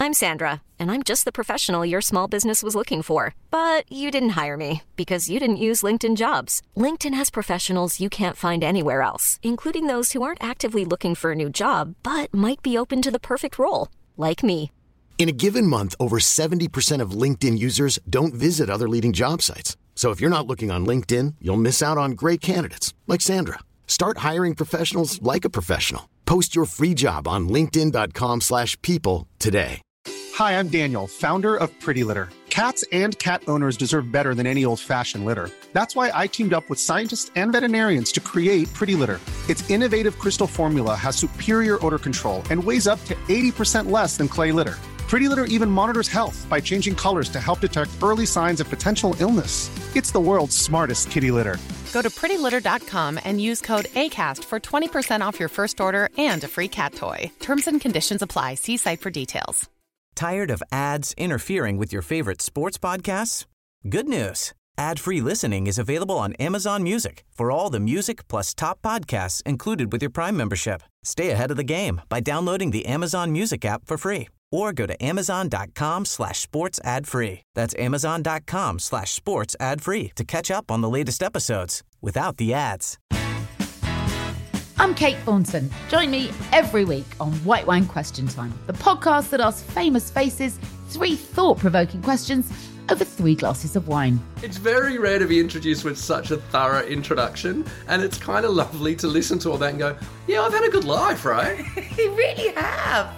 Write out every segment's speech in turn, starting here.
I'm Sandra, and I'm just the professional your small business was looking for. But you didn't hire me because you didn't use LinkedIn Jobs. LinkedIn has professionals you can't find anywhere else, including those who aren't actively looking for a new job, but might be open to the perfect role, like me. In a given month, over 70% of LinkedIn users don't visit other leading job sites. So if you're not looking on LinkedIn, you'll miss out on great candidates like Sandra. Start hiring professionals like a professional. Post your free job on linkedin.com/people today. Hi, I'm Daniel, founder of Pretty Litter. Cats and cat owners deserve better than any old-fashioned litter. That's why I teamed up with scientists and veterinarians to create Pretty Litter. Its innovative crystal formula has superior odor control and weighs up to 80% less than clay litter. Pretty Litter even monitors health by changing colors to help detect early signs of potential illness. It's the world's smartest kitty litter. Go to prettylitter.com and use code ACAST for 20% off your first order and a free cat toy. Terms and conditions apply. See site for details. Tired of ads interfering with your favorite sports podcasts? Good news. Ad-free listening is available on Amazon Music for all the music plus top podcasts included with your Prime membership. Stay ahead of the game by downloading the Amazon Music app for free or go to amazon.com/sports ad free. That's amazon.com/sports ad free to catch up on the latest episodes without the ads. I'm Kate Thornton. Join me every week on White Wine Question Time, the podcast that asks famous faces 3 thought-provoking questions over 3 glasses of wine. It's very rare to be introduced with such a thorough introduction, and it's kind of lovely to listen to all that and go, yeah, I've had a good life, right? You really have.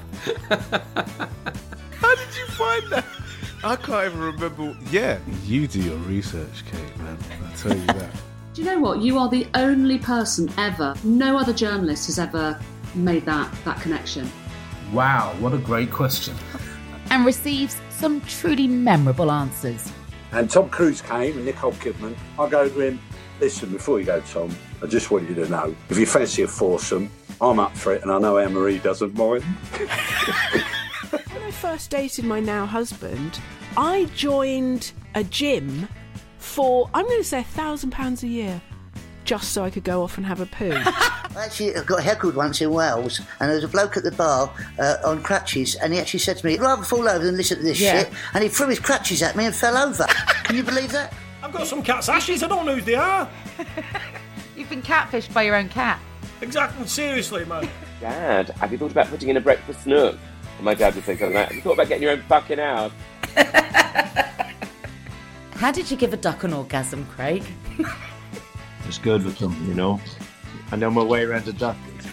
How did you find that? I can't even remember. Yeah, you do your research, Kate, man. I'll tell you that. Do you know what? You are the only person ever, no other journalist has ever made that connection. Wow, what a great question. And receives some truly memorable answers. And Tom Cruise came and Nicole Kidman. I go to him, listen, before you go, Tom, I just want you to know, if you fancy a foursome, I'm up for it, and I know Anne-Marie doesn't mind. When I first dated my now husband, I joined a gym for, I'm going to say £1,000 a year, just so I could go off and have a poo. Actually, I got heckled once in Wales, and there was a bloke at the bar on crutches, and he actually said to me, "I'd rather fall over than listen to this shit," and he threw his crutches at me and fell over. Can you believe that? I've got some cat's ashes, I don't know who they are. You've been catfished by your own cat. Exactly, seriously, man. Dad, have you thought about putting in a breakfast nook? And my dad would say something like, have you thought about getting your own fucking house? How did you give a duck an orgasm, Craig? Just good with them, you know. I know my way around a duck.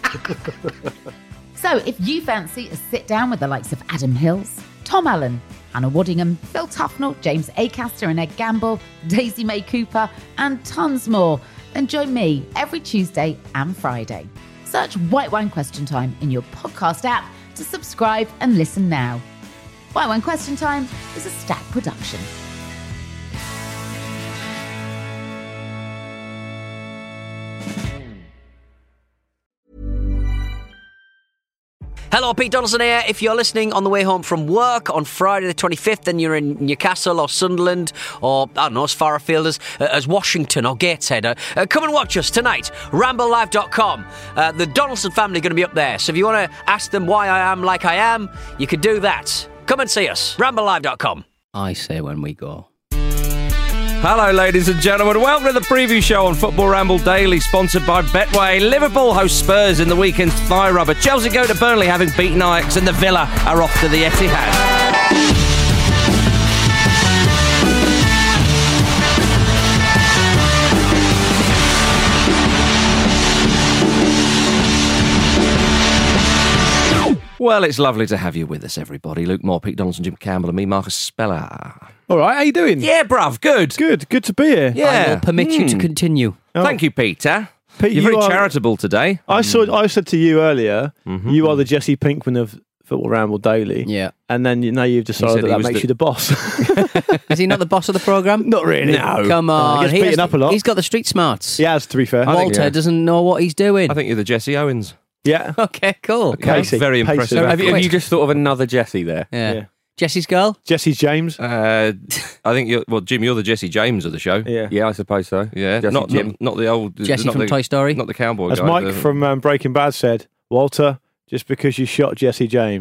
So, if you fancy a sit-down with the likes of Adam Hills, Tom Allen, Hannah Waddingham, Phil Tufnell, James Acaster and Ed Gamble, Daisy May Cooper, and tons more, then join me every Tuesday and Friday. Search White Wine Question Time in your podcast app to subscribe and listen now. White Wine Question Time is a Stack production. Hello, Pete Donaldson here. If you're listening on the way home from work on Friday the 25th and you're in Newcastle or Sunderland or, I don't know, as far afield as Washington or Gateshead, come and watch us tonight, ramblelive.com. The Donaldson family are going to be up there, so if you want to ask them why I am like I am, you can do that. Come and see us, ramblelive.com. I say when we go. Hello, ladies and gentlemen. Welcome to the preview show on Football Ramble Daily, sponsored by Betway. Liverpool host Spurs in the weekend's thigh rubber. Chelsea go to Burnley, having beaten Ajax, and the Villa are off to the Etihad. Well, it's lovely to have you with us, everybody. Luke Moore, Pete Donaldson, Jim Campbell, and me, Marcus Speller. All right, how you doing? Yeah, bruv, good. Good to be here. Yeah. I will permit you to continue. Oh. Thank you, Peter. Pete, You're very charitable today. I said to you earlier, you are the Jesse Pinkman of Football Ramble Daily. Yeah. And then now you've decided that makes you the boss. Is he not the boss of the programme? Not really. No. Come on. He gets beaten up a lot. He's got the street smarts. He has, to be fair. Walter doesn't know what he's doing. I think you're the Jesse Owens. Yeah. Okay, cool. Okay, very impressive. Have you just thought of another Jesse there? Yeah. Jesse's girl? Jesse James. I think Jim, you're the Jesse James of the show. Yeah, I suppose so. Yeah, Jesse Jim. Not the old Jesse from Toy Story, not the cowboy As guy. Mike from Breaking Bad said, Walter, just because you shot Jesse James,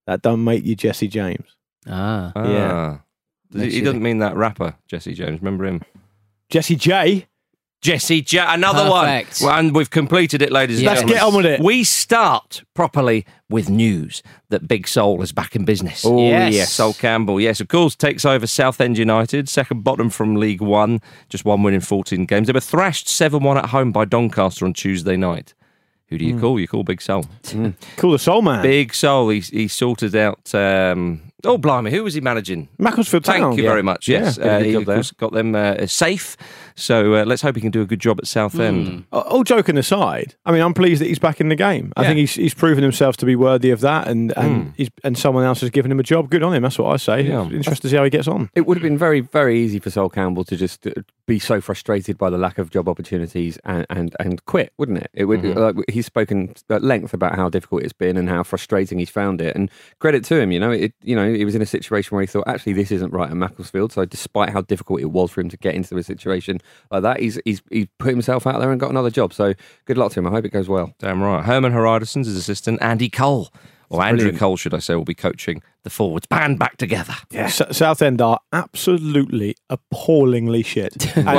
that don't make you Jesse James. Yeah. Makes He you- doesn't mean that rapper, Jesse James. Remember him? Jesse J. Jesse J. Another Perfect. one. Well, and we've completed it, ladies and Let's gentlemen. get on with it. We start properly with news that Big Sol is back in business. Oh, yes. Sol Campbell, yes, of course, takes over Southend United, second bottom from League One, just one win in 14 games. They were thrashed 7-1 at home by Doncaster on Tuesday night. Who do you call? You call Big Sol. Call the Soul Man. Big Sol, he sorted out... oh, blimey, who was he managing? Macclesfield Town. Thank you very much, yes. Yeah, did a good he job of there. course got them safe, so let's hope he can do a good job at Southend. All joking aside, I mean, I'm pleased that he's back in the game. I Yeah. think he's proven himself to be worthy of that, and someone else has given him a job. Good on him. That's what I say. Yeah. It's interesting to see how he gets on. It would have been very, very easy for Sol Campbell to just be so frustrated by the lack of job opportunities and quit, wouldn't it? It would. He's spoken at length about how difficult it's been and how frustrating he's found it. And credit to him, he was in a situation where he thought, actually, this isn't right at Macclesfield. So despite how difficult it was for him to get into a situation like that, he's put himself out there and got another job. So good luck to him. I hope it goes well. Damn right. Herman Haridasson's his assistant, Andy Cole, or Andrew Brilliant. Cole, should I say, will be coaching the forwards. Band back together. Yeah. Southend are absolutely appallingly shit, and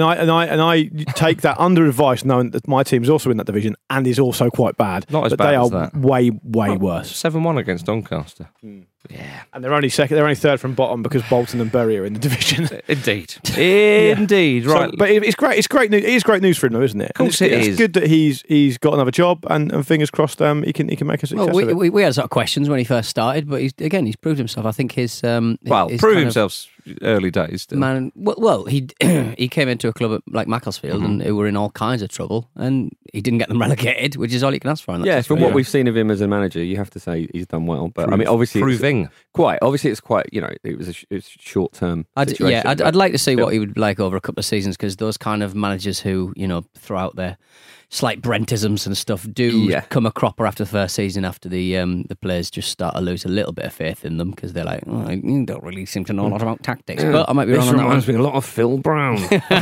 I take that under advice, knowing that my team's also in that division and is also quite bad. Not as but bad they as are that. way worse. 7-1 against Doncaster. Yeah, and they're only second. They're only third from bottom because Bolton and Bury are in the division. Indeed, indeed. Right, So, but it's great. It's great news. It is great news for him, though, isn't it? Of course it is. It's good that he's got another job, and fingers crossed, he can make a success Well, of it. we had sort of questions when he first started, but he's proved himself. I think his well, his prove kind of himself early days. Still. Man, well, he he came into a club like Macclesfield and who were in all kinds of trouble, and he didn't get them relegated, which is all you can ask for. Yeah, from what we've seen of him as a manager, you have to say he's done well. But I mean, obviously, it's quite. It was a short term. I'd like to see what he would be like over a couple of seasons, because those kind of managers who throw out their slight Brentisms and stuff do come a cropper after the first season, after the players just start to lose a little bit of faith in them, because they're like, you don't really seem to know a lot about tactics. But I might be wrong on that one. This reminds me a lot of Phil Brown.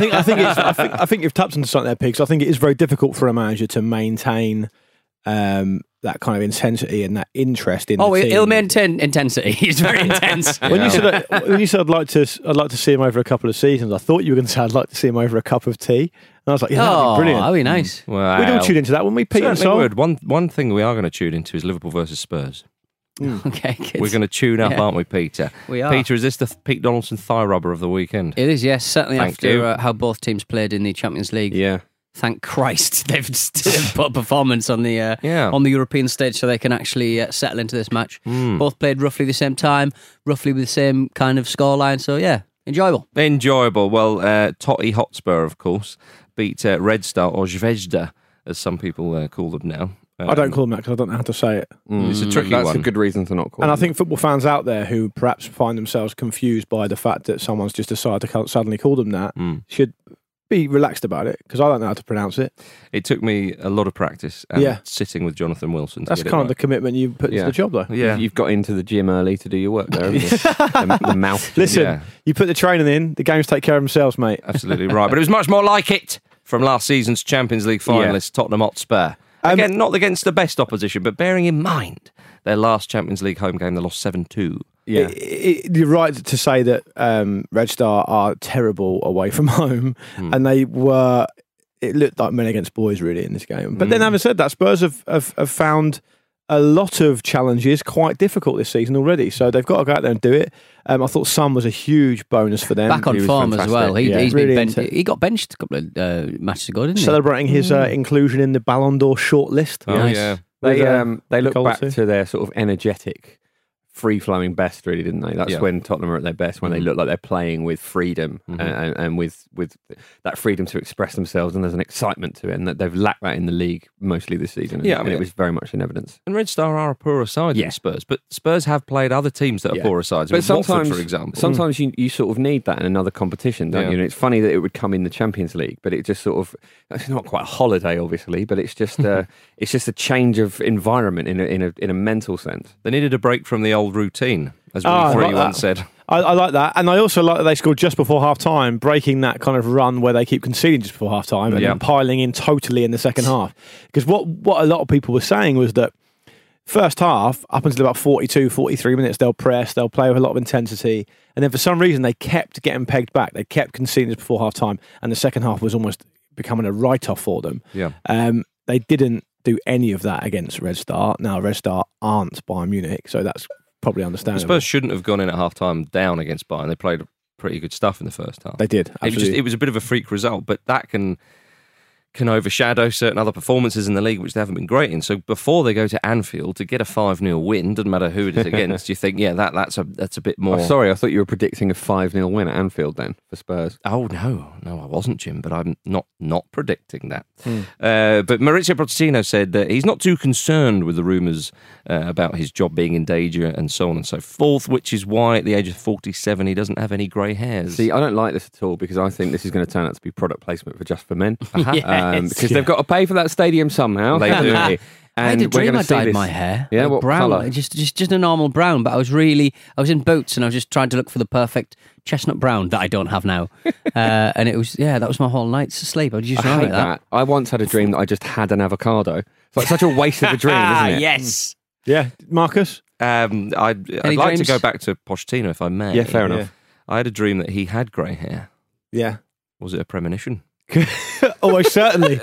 I think you've tapped into something there, Pigs. I think it is very difficult for a manager to maintain that kind of intensity and that interest in. Oh, the team. he'll maintain intensity. He's very intense. When you said I'd like to see him over a couple of seasons, I thought you were going to say I'd like to see him over a cup of tea, and I was like, yeah, that'd be brilliant. That'd be nice. Well, We'd all tune into that, wouldn't we, Pete and certainly Sol? would. One thing we are going to tune into is Liverpool versus Spurs. Okay, good. We're going to tune up, aren't we, Peter? We are. Peter, is this the Pete Donaldson thigh rubber of the weekend? It is, yes. Certainly Thank after you. how both teams played in the Champions League. Yeah. Thank Christ they've put a performance on the on the European stage so they can actually settle into this match. Both played roughly the same time, roughly with the same kind of scoreline. So, yeah, enjoyable. Enjoyable. Well, Totty Hotspur, of course, beat Red Star, or Zvezda, as some people call them now. I don't call them that because I don't know how to say it. It's a tricky That's one. a good reason to not call And I them. think football fans out there who perhaps find themselves confused by the fact that someone's just decided to suddenly call them that should be relaxed about it, because I don't know how to pronounce it. It took me a lot of practice and sitting with Jonathan Wilson. That's kind of the commitment you put into the job, though. Yeah. You've got into the gym early to do your work there, haven't you? the mouth. Listen, you put the training in, the games take care of themselves, mate. Absolutely right. But it was much more like it from last season's Champions League finalists, Tottenham Hotspur. Again, not against the best opposition, but bearing in mind their last Champions League home game, they lost 7-2. Yeah, you're right to say that Red Star are terrible away from home, and they were. It looked like men against boys, really, in this game. But then, having said that, Spurs have found a lot of challenges quite difficult this season already, so they've got to go out there and do it. I thought Son was a huge bonus for them. Back on form as well. He's really been he got benched a couple of matches ago, didn't he? Celebrating his inclusion in the Ballon d'Or shortlist. Oh, Nice. yeah. They look goal back too. to their sort of energetic, free-flowing best, really, didn't they? That's when Tottenham are at their best, when they look like they're playing with freedom and with that freedom to express themselves, and there's an excitement to it, and that they've lacked that in the league mostly this season. Yeah, I and mean, it was very much in evidence. And Red Star are a poorer side than Spurs, but Spurs have played other teams that are poorer sides. But With Watford, for example. sometimes you sort of need that in another competition, don't you? And it's funny that it would come in the Champions League, but it just sort of, it's not quite a holiday, obviously, but it's just it's just a change of environment in a mental sense. They needed a break from the old routine, as Willie Free once said. I like that, and I also like that they scored just before half time, breaking that kind of run where they keep conceding just before half time and then piling in totally in the second half. Because what a lot of people were saying was that first half, up until about 42, 43 minutes, they'll press, they'll play with a lot of intensity. And then for some reason, they kept getting pegged back. They kept conceding before half time. And the second half was almost becoming a write-off for them. Yeah. They didn't do any of that against Red Star. Now, Red Star aren't Bayern Munich, so that's probably understandable. Spurs shouldn't have gone in at half-time down against Bayern. They played pretty good stuff in the first half. They did, absolutely. It was a bit of a freak result, but that can overshadow certain other performances in the league which they haven't been great in. So before they go to Anfield to get a 5-0 win, doesn't matter who it is against, you think, that's a bit more... Oh, sorry, I thought you were predicting a 5-0 win at Anfield then for Spurs. Oh, no, I wasn't, Jim, but I'm not predicting that. But Maurizio Pochettino said that he's not too concerned with the rumours about his job being in danger and so on and so forth, which is why at the age of 47 he doesn't have any grey hairs. See, I don't like this at all because I think this is going to turn out to be product placement for Just for Men. Yes. Because they've got to pay for that stadium somehow. They do. And I had a dream I dyed my hair like brown, colour? just a normal brown. But I was in Boots and I was just trying to look for the perfect chestnut brown that I don't have now. And it was that was my whole night's sleep. I just hate that. I once had a dream that I just had an avocado. It's like such a waste of a dream, isn't it? Yes. Yeah, Marcus. I'd like to go back to Pochettino if I may. Yeah, fair enough. I had a dream that he had grey hair. Yeah. Was it a premonition? Almost certainly.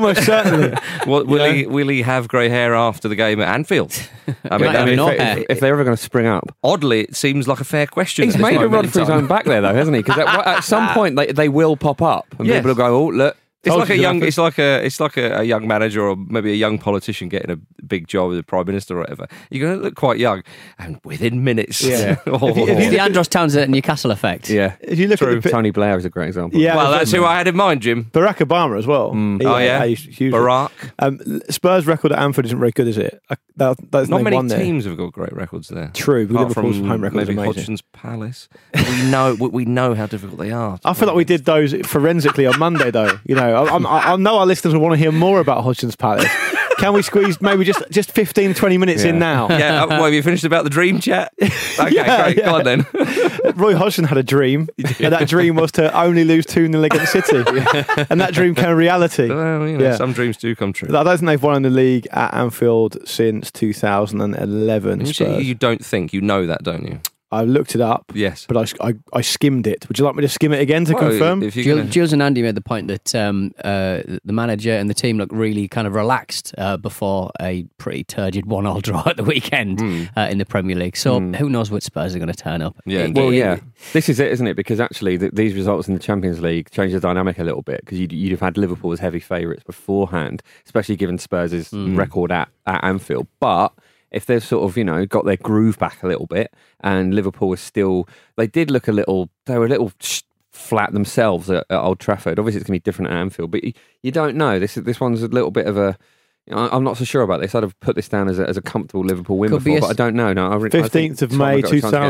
Will he have grey hair after the game at Anfield? I mean, if they're ever going to spring up. Oddly, it seems like a fair question. He's made a run for his own back there, though, hasn't he? Because at some point they will pop up, and people will go, "Oh, look." It's like a young manager or maybe a young politician getting a big job as a prime minister or whatever. You're going to look quite young, and within minutes, It's the Andros Townsend Newcastle effect. Yeah, if you look at Tony Blair is a great example. Yeah, well, that's who I had in mind, Jim. Barack Obama as well. Barack. Spurs' record at Anfield isn't very good, is it? Not many teams have got great records there. True, Liverpool's home record is maybe amazing. Hodgson's Palace. we know how difficult they are. I feel like we did those forensically on Monday, though. You know, I know our listeners will want to hear more about Hodgson's Palace. Can we squeeze maybe just 15, 20 minutes in now? Yeah, have you finished about the dream chat? Okay, great. Go on then. Roy Hodgson had a dream, and that dream was to only lose 2-0 against City. And that dream became reality. Well, some dreams do come true. I don't think they've won in the league at Anfield since 2011. You don't think, you know that, don't you? I looked it up. Yes. But I skimmed it. Would you like me to skim it again to confirm? Jules and Andy made the point that the manager and the team looked really kind of relaxed before a pretty turgid 1-1 draw at the weekend in the Premier League. So who knows what Spurs are going to turn up. Yeah. This is it, isn't it? Because actually these results in the Champions League change the dynamic a little bit because you'd have had Liverpool as heavy favourites beforehand, especially given Spurs' record at Anfield. But if they've sort of, got their groove back a little bit, and Liverpool was still, they were a little flat themselves at Old Trafford. Obviously, it's going to be different at Anfield, but you don't know. This one's a little bit of a. I'm not so sure about this. I'd have put this down as a comfortable Liverpool win before, but I don't know. No, 15th of May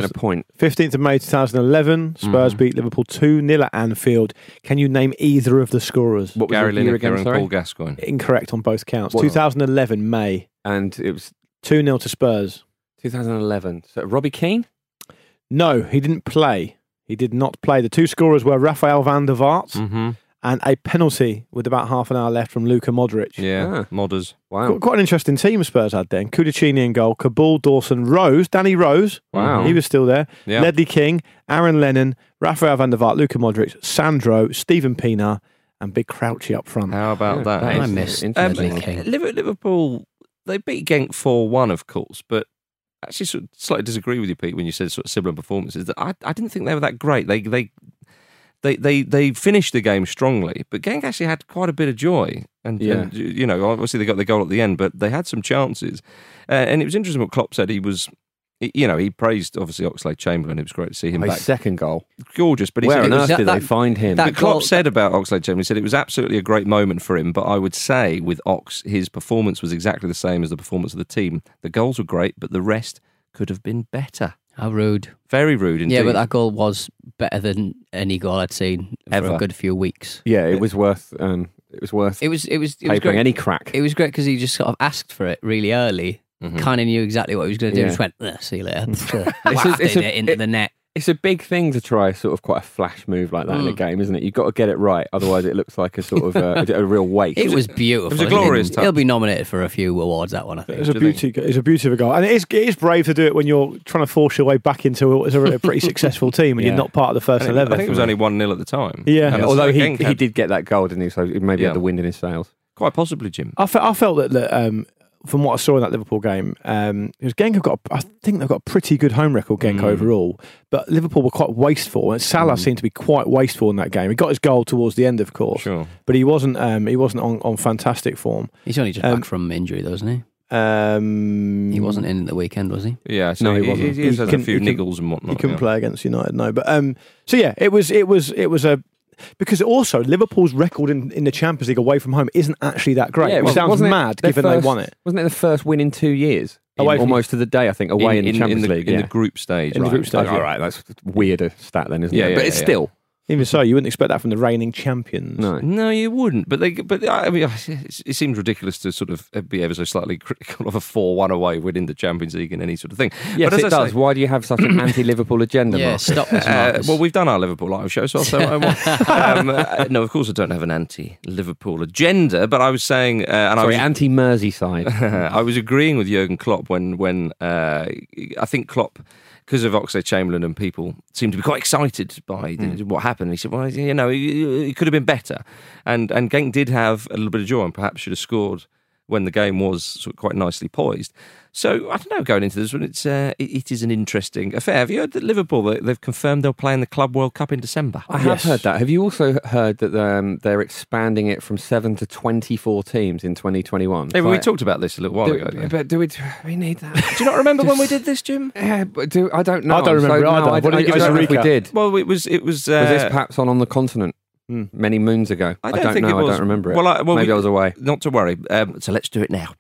2011, Spurs beat Liverpool 2-0 at Anfield. Can you name either of the scorers? What was Gary the year Lineker again? and Paul Gascoigne. Incorrect on both counts. 2011 May, and it was 2-0 to Spurs. 2011. So Robbie Keane? No, he didn't play. He did not play. The two scorers were Rafael van der Vaart and a penalty with about half an hour left from Luka Modric. Yeah, Modders. Wow. Quite an interesting team Spurs had then. Kudicini in goal, Kabul, Dawson, Rose, Danny Rose. Wow. He was still there. Yeah. Ledley King, Aaron Lennon, Rafael van der Vaart, Luka Modric, Sandro, Stephen Pienaar, and Big Crouchy up front. How about that? I miss Ledley King. Liverpool, they beat Genk 4-1, of course, but actually sort of slightly disagree with you, Pete, when you said sort of similar performances. That I didn't think they were that great. They finished the game strongly, but Genk actually had quite a bit of joy. And obviously they got the goal at the end, but they had some chances. And it was interesting what Klopp said. He praised obviously Oxlade-Chamberlain. It was great to see him back. His second goal, gorgeous. But he where said on earth did they find him? But Klopp said about Oxlade-Chamberlain, he said it was absolutely a great moment for him. But I would say with Ox, his performance was exactly the same as the performance of the team. The goals were great, but the rest could have been better. How rude. Very rude indeed. Yeah, but that goal was better than any goal I'd seen for a good few weeks. Yeah, it was worth. It was worth. It was papering great. Any crack. It was great because he just sort of asked for it really early. Kind of knew exactly what he was going to do. Just went, see you later. Wafted it into the net. It's a big thing to try sort of quite a flash move like that in a game, isn't it? You've got to get it right, otherwise it looks like a sort of a real waste. It was beautiful. It was a glorious touch. He'll be nominated for a few awards, that one, I think. It's a beauty of a goal. And it is brave to do it when you're trying to force your way back into what is a pretty successful team and you're not part of the first 11. I think it was only 1-0 at the time. Yeah. And although he did get that goal, didn't he? So he maybe had the wind in his sails. Quite possibly, Jim. I felt that from what I saw in that Liverpool game, because Genk I think they've got a pretty good home record, Genk overall, but Liverpool were quite wasteful, and Salah seemed to be quite wasteful in that game. He got his goal towards the end, of course, but he wasn't on fantastic form. He's only just back from injury, though, isn't he? He wasn't in the weekend, was he? Yeah, so no, he wasn't. He has a few niggles and whatnot. He couldn't play against United, no. But so yeah, it was a. Because also Liverpool's record in the Champions League away from home isn't actually that great. It sounds mad given they won it. Wasn't it the first win in 2 years? Almost to the day, I think, away in the Champions League. In the group stage. In the group stage. All right, that's a weirder stat then, isn't it? But it's still. Even so, you wouldn't expect that from the reigning champions. No, you wouldn't. But I mean, it seems ridiculous to sort of be ever so slightly critical of a 4-1 away winning the Champions League and any sort of thing. Yes, but it does. Why do you have such an anti-Liverpool agenda? Yeah, Mark? stop this. Well, we've done our Liverpool live show, so I'll say what I want. No, of course I don't have an anti-Liverpool agenda, but I was saying, anti-Merseyside. I was agreeing with Jurgen Klopp when I think Klopp, because of Oxlade-Chamberlain and people seemed to be quite excited by what happened. He said, well, it could have been better. And Genk did have a little bit of joy and perhaps should have scored when the game was sort of quite nicely poised. So, I don't know, going into this one, it is an interesting affair. Have you heard that Liverpool, they've confirmed they'll play in the Club World Cup in December? I have heard that. Have you also heard that they're expanding it from 7 to 24 teams in 2021? Yeah, we talked about this a little while ago. But do we need that? Do you not remember when we did this, Jim? Yeah, but I don't know. I don't remember. I don't know if we did. Well, it was. Was this perhaps on the continent? Many moons ago. I don't know. I don't remember it. Maybe I was away. Not to worry. So let's do it now.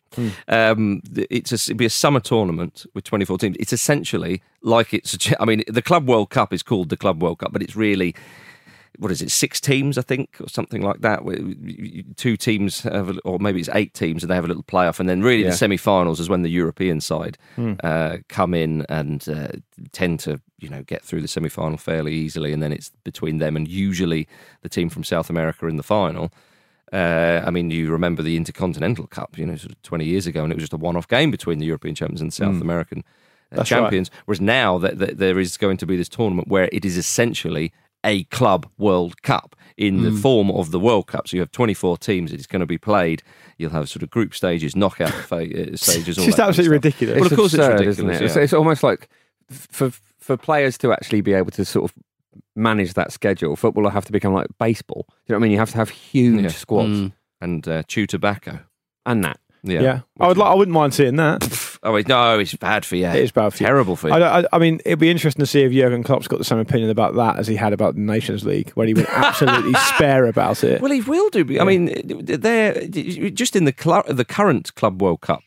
It'll be a summer tournament with 24 teams. It's essentially like the Club World Cup is called the Club World Cup, but it's really, what is it, 6 teams, I think, or something like that. 2 teams, or maybe it's 8 teams, and they have a little playoff, and then really the semi-finals is when the European side come in and tend to get through the semi-final fairly easily, and then it's between them and usually the team from South America in the final. I mean, you remember the Intercontinental Cup, sort of 20 years ago, and it was just a one-off game between the European champions and South American champions. Right. Whereas now that there is going to be this tournament where it is essentially a Club World Cup in the form of the World Cup. So you have 24 teams. It's going to be You'll have sort of group stages, knockout stages. It's just absolutely ridiculous. Well, of course, absurd, it's ridiculous. Isn't it? It's almost like for players to actually be able to sort of manage that schedule, football will have to become like baseball. You know what I mean? You have to have huge squads and chew tobacco and that. Yeah. I wouldn't mind seeing that. Oh wait, no, it's bad for you. It is bad for you. Terrible for you. I mean, it'd be interesting to see if Jurgen Klopp's got the same opinion about that as he had about the Nations League, where he would absolutely spare about it. Well, he will do. I mean, they're just in the current Club World Cup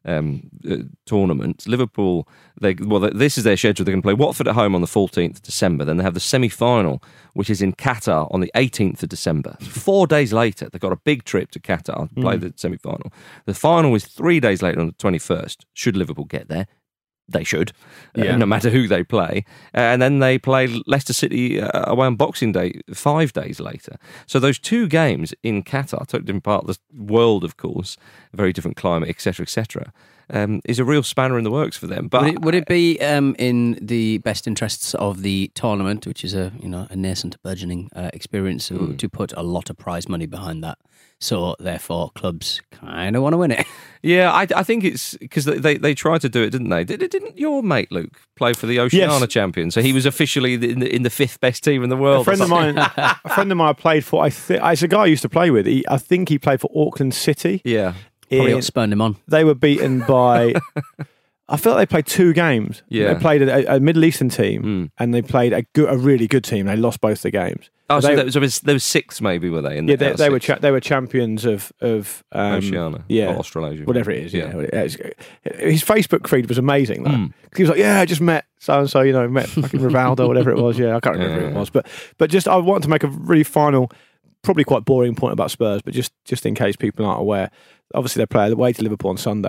tournament. Liverpool, this is their schedule. They're going to play Watford at home on the 14th of December. Then they have the semi-final, which is in Qatar on the 18th of December. 4 days later, they've got a big trip to Qatar to play the semi-final. The final is 3 days later on the 21st. Should Liverpool get there? They should, no matter who they play. And then they play Leicester City away on Boxing Day 5 days later. So those 2 games in Qatar, totally different part of the world, of course, a very different climate, etc., is a real spanner in the works for them. But would it be in the best interests of the tournament, which is a nascent, burgeoning experience, to put a lot of prize money behind that? So therefore, clubs kind of want to win it. Yeah, I think it's because they tried to do it, didn't they? Didn't your mate Luke play for the Oceania champion? So he was officially in the 5th best team in the world. A friend of mine played for. It's a guy I used to play with. I think he played for Auckland City. Yeah, probably spurned him on. They were beaten by. I feel like they played 2 games. Yeah, they played a Middle Eastern team and they played a really good team. They lost both the games. Oh, so there was 6 maybe, were they? They were champions of Oceania, or Australasia, whatever it is. Yeah, his Facebook feed was amazing though. 'Cause he was like, "Yeah, I just met so and so. Met fucking Rivaldo, whatever it was. Yeah, I can't remember who it was, but just I want to make a really final, probably quite boring point about Spurs, but just in case people aren't aware, obviously they play away to Liverpool on Sunday.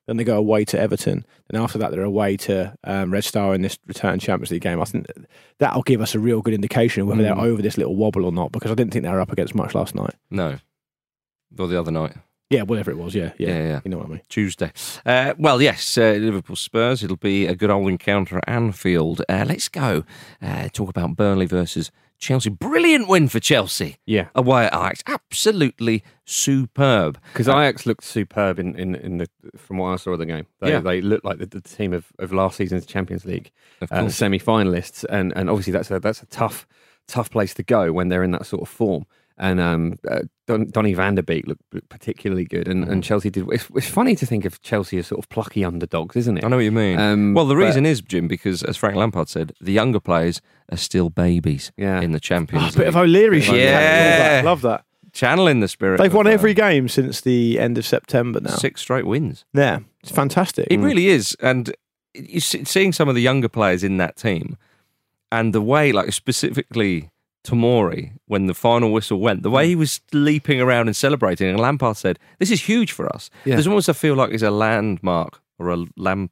Then they go away to Everton. And after that, they're away to Red Star in this return Champions League game. I think that'll give us a real good indication of whether they're over this little wobble or not, because I didn't think they were up against much last night. No. Or the other night. Yeah, whatever it was, yeah. You know what I mean. Tuesday. Well, yes, Liverpool Spurs. It'll be a good old encounter at Anfield. Let's go talk about Burnley versus Chelsea. Brilliant win for Chelsea. Yeah. Away at Ajax. Absolutely superb. Because Ajax looked superb in the from what I saw of the game. They looked like the team of last season's Champions League semi-finalists, and obviously that's a tough place to go when they're in that sort of form. And Donny van der Beek looked particularly good, and Chelsea did. It's funny to think of Chelsea as sort of plucky underdogs, isn't it? I know what you mean. Well, the reason is, Jim, because as Frank Lampard said, the younger players are still babies in the Champions League. A bit of O'Leary shit. Yeah. Love that. Channeling the spirit. They've won every game since the end of September now. 6 straight wins. Yeah, it's fantastic. It really is. And you seeing some of the younger players in that team, and the way, like specifically Tomori, when the final whistle went, the way he was leaping around and celebrating, and Lampard said, "This is huge for us." Yeah. There's almost a feel like it's a landmark or a landmark.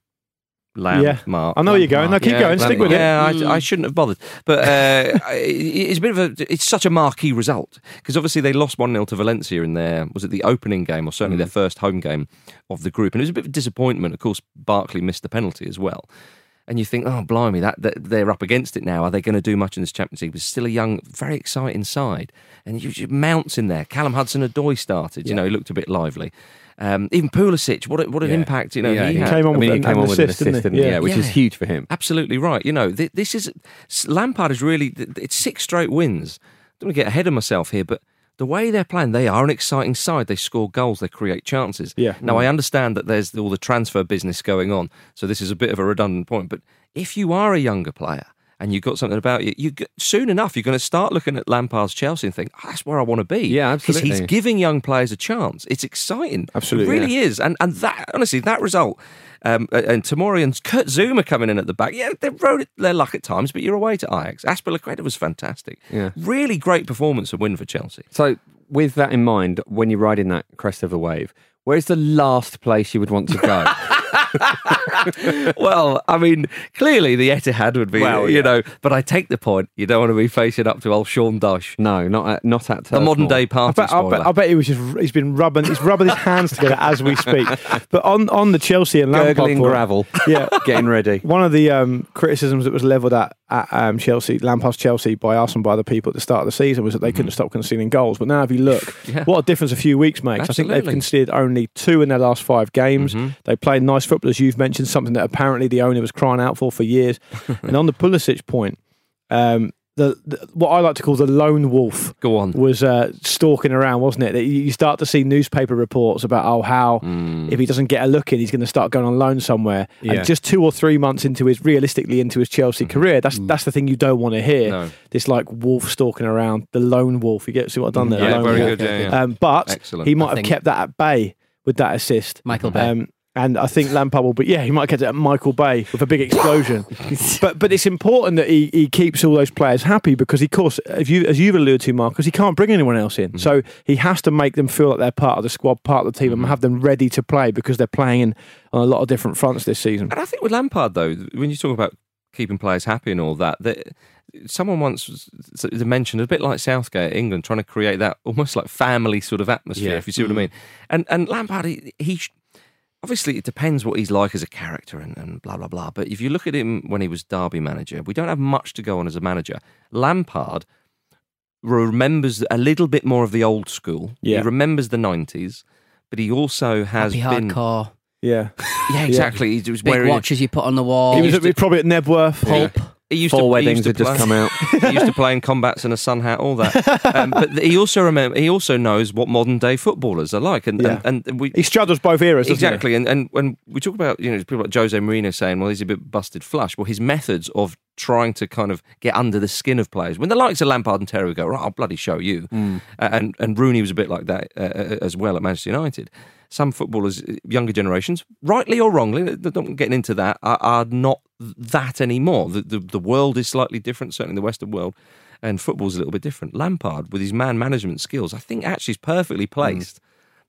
I know where you're going. No, keep going. Stick with it. Yeah, I shouldn't have bothered. But it's a bit of it's such a marquee result, because obviously they lost 1-0 to Valencia in was it the opening game, or certainly their first home game of the group, and it was a bit of a disappointment. Of course, Barkley missed the penalty as well. And you think, oh, blimey, that they're up against it now. Are they going to do much in this Champions League? But still a young, very exciting side. And you Mounts in there. Callum Hudson-Odoi started. You know, he looked a bit lively. Even Pulisic, what an impact, he had. He came on with an assist, didn't he? Which is huge for him. Absolutely right. This is Lampard is really, it's 6 straight wins. I don't want to get ahead of myself here, but the way they're playing, they are an exciting side. They score goals, they create chances. Yeah. Now, I understand that there's all the transfer business going on, so this is a bit of a redundant point. But if you are a younger player and you've got something about you, soon enough, you're going to start looking at Lampard's Chelsea and think, that's where I want to be. Yeah, absolutely. He's giving young players a chance. It's exciting. Absolutely. It really is. And that, honestly, that result, and Tomori and Kurt Zouma coming in at the back, they rode their luck at times, but you're away to Ajax. Azpilicueta was fantastic. Yeah. Really great performance and win for Chelsea. So, with that in mind, when you're riding that crest of the wave, where's the last place you would want to go? Well, I mean, clearly the Etihad would be, but I take the point. You don't want to be facing up to old Sean Dyche. No, not at the modern day party spoiler. I bet he's rubbing his hands together as we speak. But on the Chelsea and Lampard gurgling gravel, getting ready. One of the criticisms that was levelled at Chelsea, Lampard's Chelsea, by us and by the people at the start of the season was that they couldn't stop conceding goals. But now, if you look, what a difference a few weeks makes. Absolutely. I think they've conceded only 2 in their last 5 games. They played nice football, as you've mentioned, something that apparently the owner was crying out for years. And on the Pulisic point, what I like to call the lone wolf was stalking around, wasn't it? You start to see newspaper reports about how if he doesn't get a look in, he's going to start going on loan somewhere. Yeah. And just 2 or 3 months into his Chelsea career, that's the thing you don't want to hear. No. This like wolf stalking around, the lone wolf. You see what I've done there? Yeah, the very wolf. good. Yeah. But excellent. he might have kept that at bay with that assist. Michael Bay. And I think Lampard will, he might get it at Michael Bay with a big explosion. but it's important that he keeps all those players happy, because, of course, as you've alluded to, Marcus, he can't bring anyone else in. So he has to make them feel like they're part of the squad, part of the team, and have them ready to play, because they're playing on a lot of different fronts this season. And I think with Lampard, though, when you talk about keeping players happy and all that someone once mentioned, a bit like Southgate at England, trying to create that almost like family sort of atmosphere, if you see what I mean. And Lampard, he obviously, it depends what he's like as a character and blah, blah, blah. But if you look at him when he was Derby manager, we don't have much to go on as a manager. Lampard remembers a little bit more of the old school. Yeah. He remembers the 90s, but he also has been... hardcore. Yeah. Yeah, exactly. He was Big wearing watches you put on the wall. He was probably at Nebworth. Pulp. Four weddings had just come out. He used to play in combats and a sun hat, all that. But he also knows what modern day footballers are like, and he straddles both eras. Exactly, and when we talk about people like Jose Mourinho saying, well, he's a bit busted flush. Well, his methods of trying to kind of get under the skin of players, when the likes of Lampard and Terry go, I'll bloody show you, and Rooney was a bit like that as well at Manchester United. Some footballers, younger generations, rightly or wrongly, not getting into that, are not that anymore. The world is slightly different, certainly the Western world, and football's a little bit different. Lampard, with his man management skills, I think actually is perfectly placed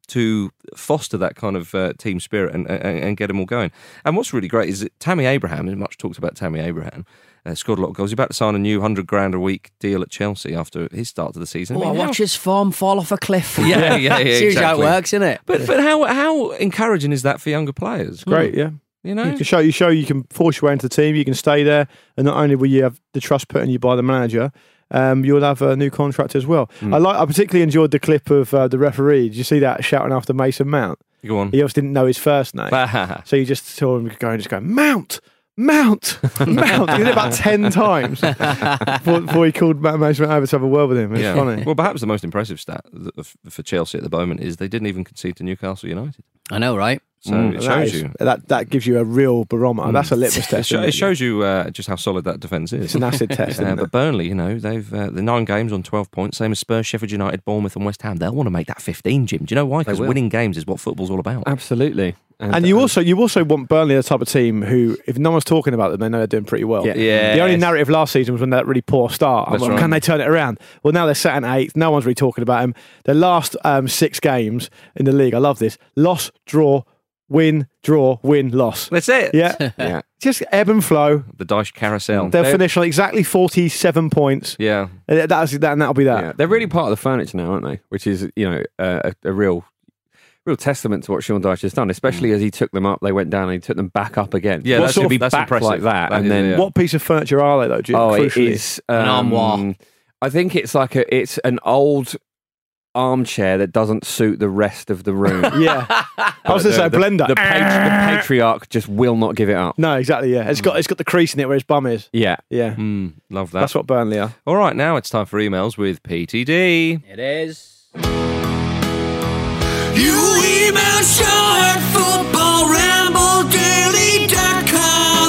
to foster that kind of team spirit and get them all going. And what's really great is that Tammy Abraham, there's much talked about Tammy Abraham, scored a lot of goals. He's about to sign a new $100,000 a week deal at Chelsea after his start to the season. Oh, watch his form fall off a cliff. Yeah, Seriously, exactly. how it works, isn't it? But how encouraging is that for younger players? Great, yeah. You know, you show you can force your way into the team, you can stay there, and not only will you have the trust put in you by the manager, you'll have a new contract as well. I particularly enjoyed the clip of the referee. Did you see that shouting after Mason Mount? Go on. He obviously didn't know his first name, so you just saw him go Mount. Mount. He did it about 10 times before he called Mason Mount over to have a word with him. It's funny. Well, perhaps the most impressive stat for Chelsea at the moment is they didn't even concede to Newcastle United. I know, right? So it shows you. That gives you a real barometer. That's a litmus test. It shows you just how solid that defence is. It's an acid test. But Burnley, they've the 9 games on 12 points, same as Spurs, Sheffield United, Bournemouth and West Ham. They'll want to make that 15, Jim. Do you know why? Because winning games is what football's all about. Absolutely. And you also want Burnley the type of team who, if no one's talking about them, they know they're doing pretty well. Yeah. The only narrative last season was when that really poor start. Right. Can they turn it around? Well, now they're sat in 8th. No one's really talking about them. Their last 6 games in the league, I love this. Loss, draw, win, loss. That's it. Yeah. Just ebb and flow. The Dyche carousel. They'll finish on exactly 47 points. Yeah. And that'll be that. Yeah. They're really part of the furniture now, aren't they? Which is, a real testament to what Sean Dyche has done, especially as he took them up, they went down, and he took them back up again. Yeah, that's sort of, back impressive. like that. And then what piece of furniture are they though? It is an armoire. I think it's it's an old armchair that doesn't suit the rest of the room. Yeah, I was going to say a blender. The patriarch just will not give it up. No, exactly. Yeah, it's got the crease in it where his bum is. Yeah. Love that. That's what Burnley are. All right, now it's time for emails with PTD. It is. You email show at footballrambledaily.com.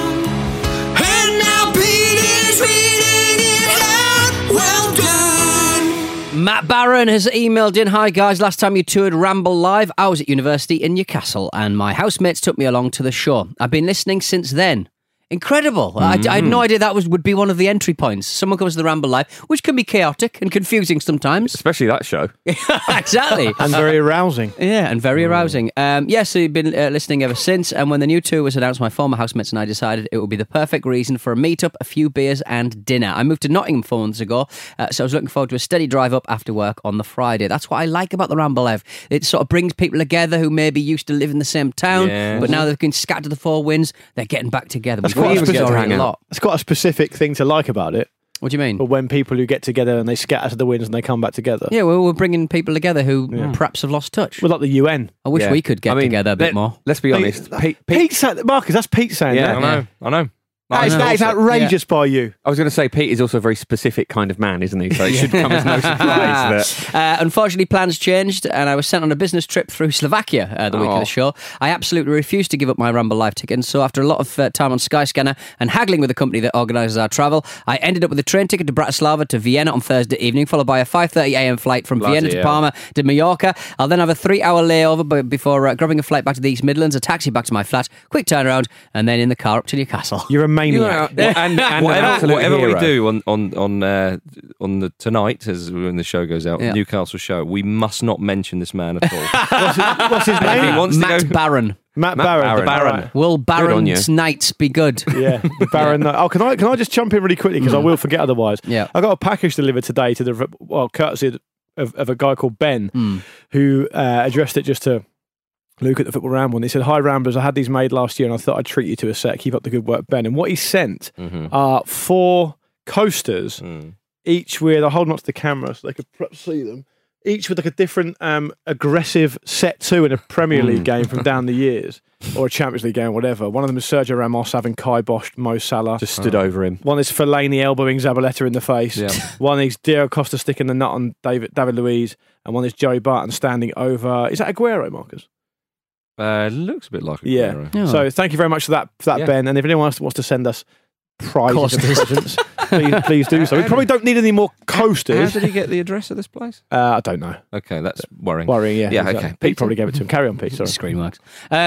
And now Pete is reading it out. Well done. Matt Barron has emailed in, "Hi guys, last time you toured Ramble Live, I was at university in Newcastle and my housemates took me along to the show. I've been listening since then. Incredible. I had no idea that would be one of the entry points. Someone comes to the Ramble Live, which can be chaotic and confusing sometimes. Especially that show. Exactly. And very arousing. Yeah, and very arousing. So you've been listening ever since, and when the new tour was announced, my former housemates and I decided it would be the perfect reason for a meet-up, a few beers and dinner. I moved to Nottingham 4 months ago, so I was looking forward to a steady drive up after work on the Friday. That's what I like about the Ramble Live. It sort of brings people together who maybe used to live in the same town, but now they've been scattered to the 4 winds, they're getting back together. It's quite a specific thing to like about it. What do you mean? But when people who get together and they scatter to the winds and they come back together. Yeah, well, we're bringing people together who perhaps have lost touch. Well, like the UN. I wish we could get together a bit more. Let's be honest. Pete Marcus, that's Pete saying that. I know. That is outrageous by you. I was going to say, Pete is also a very specific kind of man, isn't he? So it should come as no surprise that... Unfortunately, plans changed, and I was sent on a business trip through Slovakia the week of the show. I absolutely refused to give up my Ramble Live ticket, and so after a lot of time on Skyscanner and haggling with the company that organises our travel, I ended up with a train ticket to Bratislava to Vienna on Thursday evening, followed by a 5:30am flight from Vienna to Parma to Mallorca. I'll then have a 3-hour layover before grabbing a flight back to the East Midlands, a taxi back to my flat, quick turnaround, and then in the car up to Newcastle. You're a maniac. And whatever we do on the tonight, as when the show goes out, Newcastle show, we must not mention this man at all. What's his name? He wants Matt to go... Barron. Matt Barron. The Baron. Right. Will Barron's nights be good? Yeah, the Baron. Oh, can I just jump in really quickly because I will forget otherwise. Yeah, I got a package delivered today to courtesy of a guy called Ben, who addressed it just to Luke at the Football Ramble, and he said, "Hi Ramblers, I had these made last year and I thought I'd treat you to a set. Keep up the good work, Ben." And what he sent are 4 coasters, each with, I'll hold them up to the camera so they could perhaps see them, each with like a different aggressive set 2 in a Premier League game from down the years, or a Champions League game, whatever. One of them is Sergio Ramos having kiboshed Mo Salah. Just stood over him. One is Fellaini elbowing Zabaleta in the face. Yeah. One is Diego Costa sticking the nut on David Luiz. And one is Joey Barton standing over, is that Aguero, Marcus? Looks a bit like Aguero. Yeah. So thank you very much for that, Ben. And if anyone else wants to send us prizes and presents, please do so. We probably don't need any more coasters. How did he get the address of this place? I don't know. Okay, that's worrying. Yeah. Yeah, exactly. okay. Pete probably gave it to him. Carry on, Pete. Sorry. Screen works.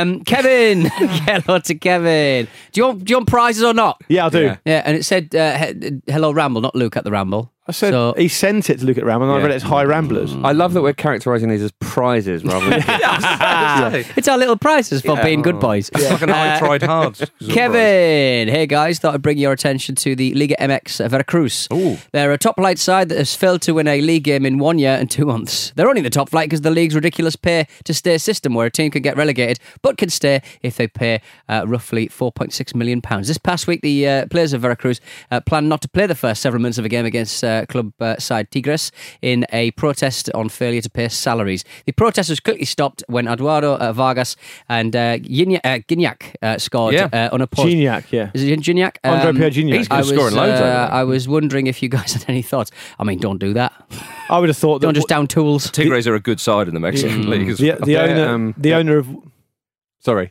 Kevin, hello to Kevin. Do you want prizes or not? Yeah, I do. Yeah, and it said hello Ramble, not Luke at the Ramble. I said he sent it to look at Ram, and I read it as High Ramblers. I love that we're characterising these as prizes rather than... It's our little prizes for being good boys. It's like an I tried hard. Kevin, hey guys, thought I'd bring your attention to the Liga MX Veracruz. They're a top flight side that has failed to win a league game in 1 year and 2 months. They're only in the top flight because the league's ridiculous pay to stay system, where a team can get relegated but can stay if they pay roughly £4.6 million. This past week, the players of Veracruz planned not to play the first several minutes of a game against club side Tigres in a protest on failure to pay salaries. The protest was quickly stopped when Eduardo Vargas and Gignac scored unopposed. Gignac, yeah. Is it Gignac? Andre Pierre Gignac. He's scoring loads. I was wondering if you guys had any thoughts. I mean, don't do that. I would have thought that... Don't just down tools. Tigres are a good side in the Mexican league. The owner of... Sorry.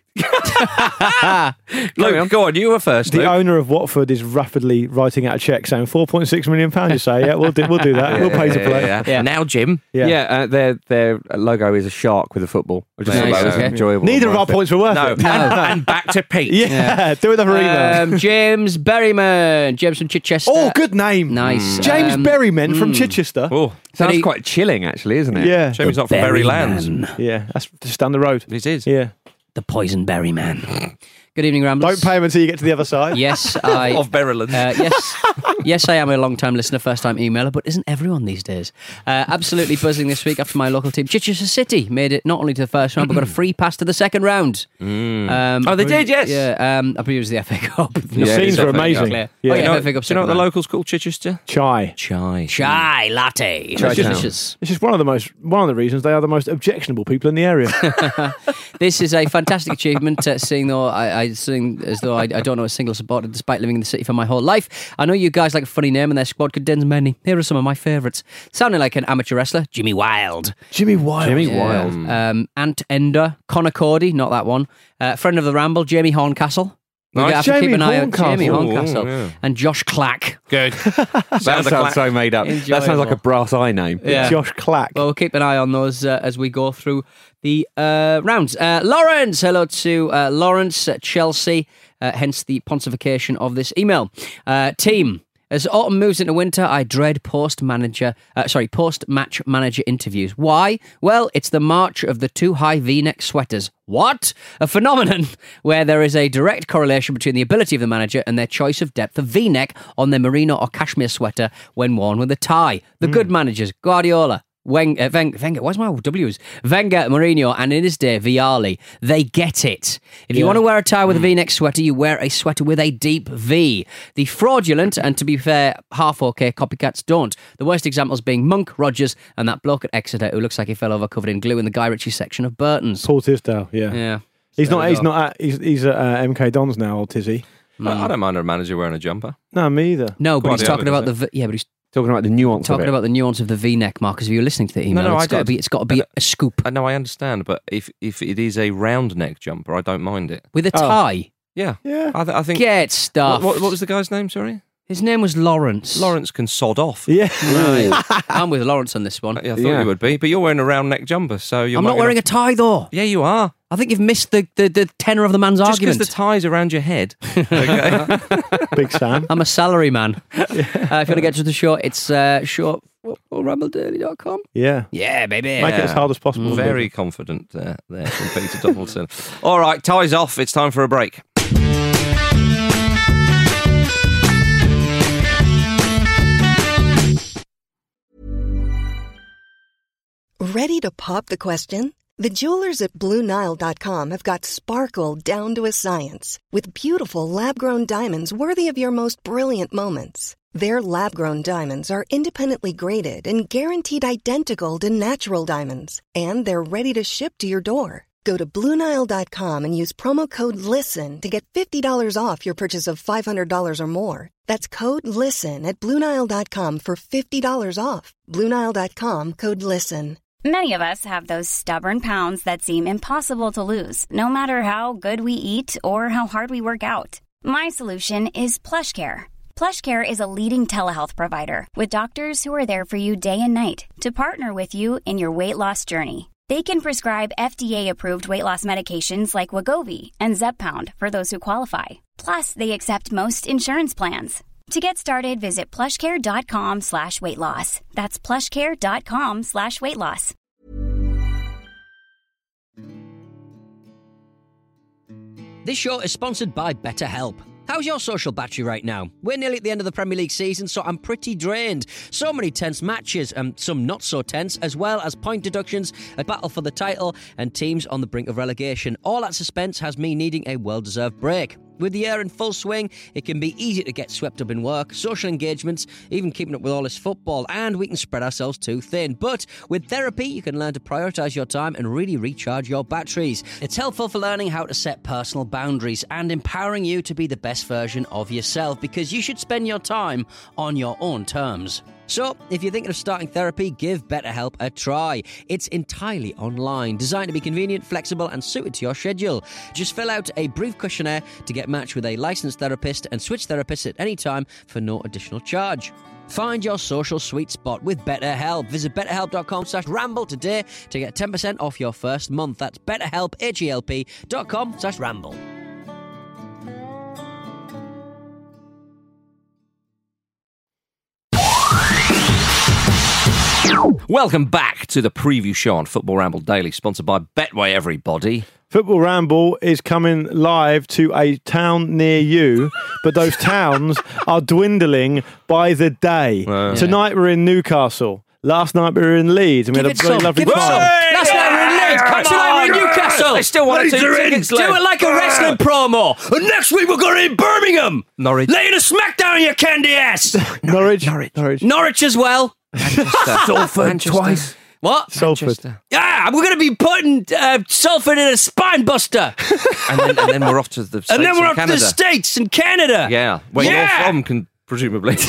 Luke, go on, you were first. The Luke. owner of Watford is rapidly writing out a cheque saying £4.6 million. You say, yeah, we'll do that. We'll pay to play. Yeah. Now, Jim. Their logo is a shark with a football. Which is enjoyable. Neither of our points were worth it. And back to Pete. Do another email. James Berryman. James from Chichester. Oh, good name. Nice. James Berryman from Chichester. Oh, sounds quite chilling, actually, isn't it? Yeah. Shame he's not from Berrylands. Yeah, that's just down the road. It is. Yeah. The Poison Berry Man. Good evening, Ramblers. Don't pay him until you get to the other side. Yes, I... of Berrylands. Yes, I am a long-time listener, first-time emailer, but isn't everyone these days? Absolutely buzzing this week after my local team, Chichester City, made it not only to the first round, but got a free pass to the second round. They did, yes. Yeah, I believe it was the FA Cup. The scenes were amazing. Yeah. Do you know FA what the locals call Chichester? Chai latte. It's just one of the reasons they are the most objectionable people in the area. This is a fantastic achievement, seeing though I sing as though I don't know a single supporter despite living in the city for my whole life. I know you guys like a funny name and their squad contains many. Here are some of my favourites. Sounding like an amateur wrestler, Jimmy Wild. Ant Ender, Connor Cody, not that one. Friend of the Ramble, Jamie Horncastle. We're going to have to keep an eye on Jamie Horncastle. And Josh Clack. Good. That sounds so made up. Enjoyable. That sounds like a brass eye name. Yeah. Josh Clack. Well, we'll keep an eye on those as we go through the rounds. Lawrence, hello to Lawrence at Chelsea, hence the pontification of this email. Team, as autumn moves into winter, I dread post-match manager interviews. Why? Well, it's the march of the too high V-neck sweaters. What? A phenomenon where there is a direct correlation between the ability of the manager and their choice of depth of V-neck on their merino or cashmere sweater when worn with a tie. The good managers, Guardiola, Wenger, where's my W's? Wenger, Mourinho, and in his day, Vialli. They get it. If you want to wear a tie with a V-neck sweater, you wear a sweater with a deep V. The fraudulent, and to be fair, half okay copycats don't. The worst examples being Monk, Rogers, and that bloke at Exeter who looks like he fell over covered in glue in the Guy Ritchie section of Burton's. Paul Tisdale, yeah. Yeah. He's at MK Dons now, old Tizzy. I don't mind a manager wearing a jumper. No, me either. No, but he's talking about the talking about the nuance. Talking about the nuance of the V-neck, Marcus. If you're listening to the email, it's got to be a scoop. I know, I understand, but if it is a round neck jumper, I don't mind it with a tie. Yeah. I think get stuff. What was the guy's name? Sorry. His name was Lawrence. Lawrence can sod off. Yeah. Right. I'm with Lawrence on this one. Yeah, I thought you would be, but you're wearing a round neck jumper, so you're. I'm not wearing a tie though. Yeah, you are. I think you've missed the tenor of the man's Just argument. because the tie's around your head. Okay. Big Sam. I'm a salary man. If you want to get to the show, it's short@rambledaily.com. Yeah. Yeah, baby. Make it as hard as possible. Very confident there from Peter Donaldson. All right, ties off. It's time for a break. Ready to pop the question? The jewelers at BlueNile.com have got sparkle down to a science with beautiful lab-grown diamonds worthy of your most brilliant moments. Their lab-grown diamonds are independently graded and guaranteed identical to natural diamonds, and they're ready to ship to your door. Go to BlueNile.com and use promo code LISTEN to get $50 off your purchase of $500 or more. That's code LISTEN at BlueNile.com for $50 off. BlueNile.com, code LISTEN. Many of us have those stubborn pounds that seem impossible to lose, no matter how good we eat or how hard we work out. My solution is PlushCare. PlushCare is a leading telehealth provider with doctors who are there for you day and night to partner with you in your weight loss journey. They can prescribe FDA-approved weight loss medications like Wegovy and Zepbound for those who qualify. Plus, they accept most insurance plans. To get started, visit plushcare.com/weightloss. That's plushcare.com/weightloss. This show is sponsored by BetterHelp. How's your social battery right now? We're nearly at the end of the Premier League season, so I'm pretty drained. So many tense matches, and some not so tense, as well as point deductions, a battle for the title, and teams on the brink of relegation. All that suspense has me needing a well-deserved break. With the year in full swing, it can be easy to get swept up in work, social engagements, even keeping up with all this football, and we can spread ourselves too thin. But with therapy, you can learn to prioritise your time and really recharge your batteries. It's helpful for learning how to set personal boundaries and empowering you to be the best version of yourself, because you should spend your time on your own terms. So, if you're thinking of starting therapy, give BetterHelp a try. It's entirely online, designed to be convenient, flexible, and suited to your schedule. Just fill out a brief questionnaire to get matched with a licensed therapist and switch therapists at any time for no additional charge. Find your social sweet spot with BetterHelp. Visit betterhelp.com/ramble today to get 10% off your first month. That's betterhelp, HELP.com/ramble. Welcome back to the preview show on Football Ramble Daily, sponsored by Betway, everybody. Football Ramble is coming live to a town near you, but those towns are dwindling by the day. Tonight we're in Newcastle. Last night we were in Leeds, and we had a very lovely time. Last night we were in Leeds. Tonight we're in Newcastle. They still want to tickets left. Do it like a wrestling promo. And next week we're going to in Birmingham. Norwich. Laying a smackdown, you candy ass. Norwich as well. Salford twice. What? Salford. Yeah, we're going to be putting Salford in a spine buster. and then we're off to the States and then we're off to Canada. the States and Canada. Yeah. Where you're from, presumably. What's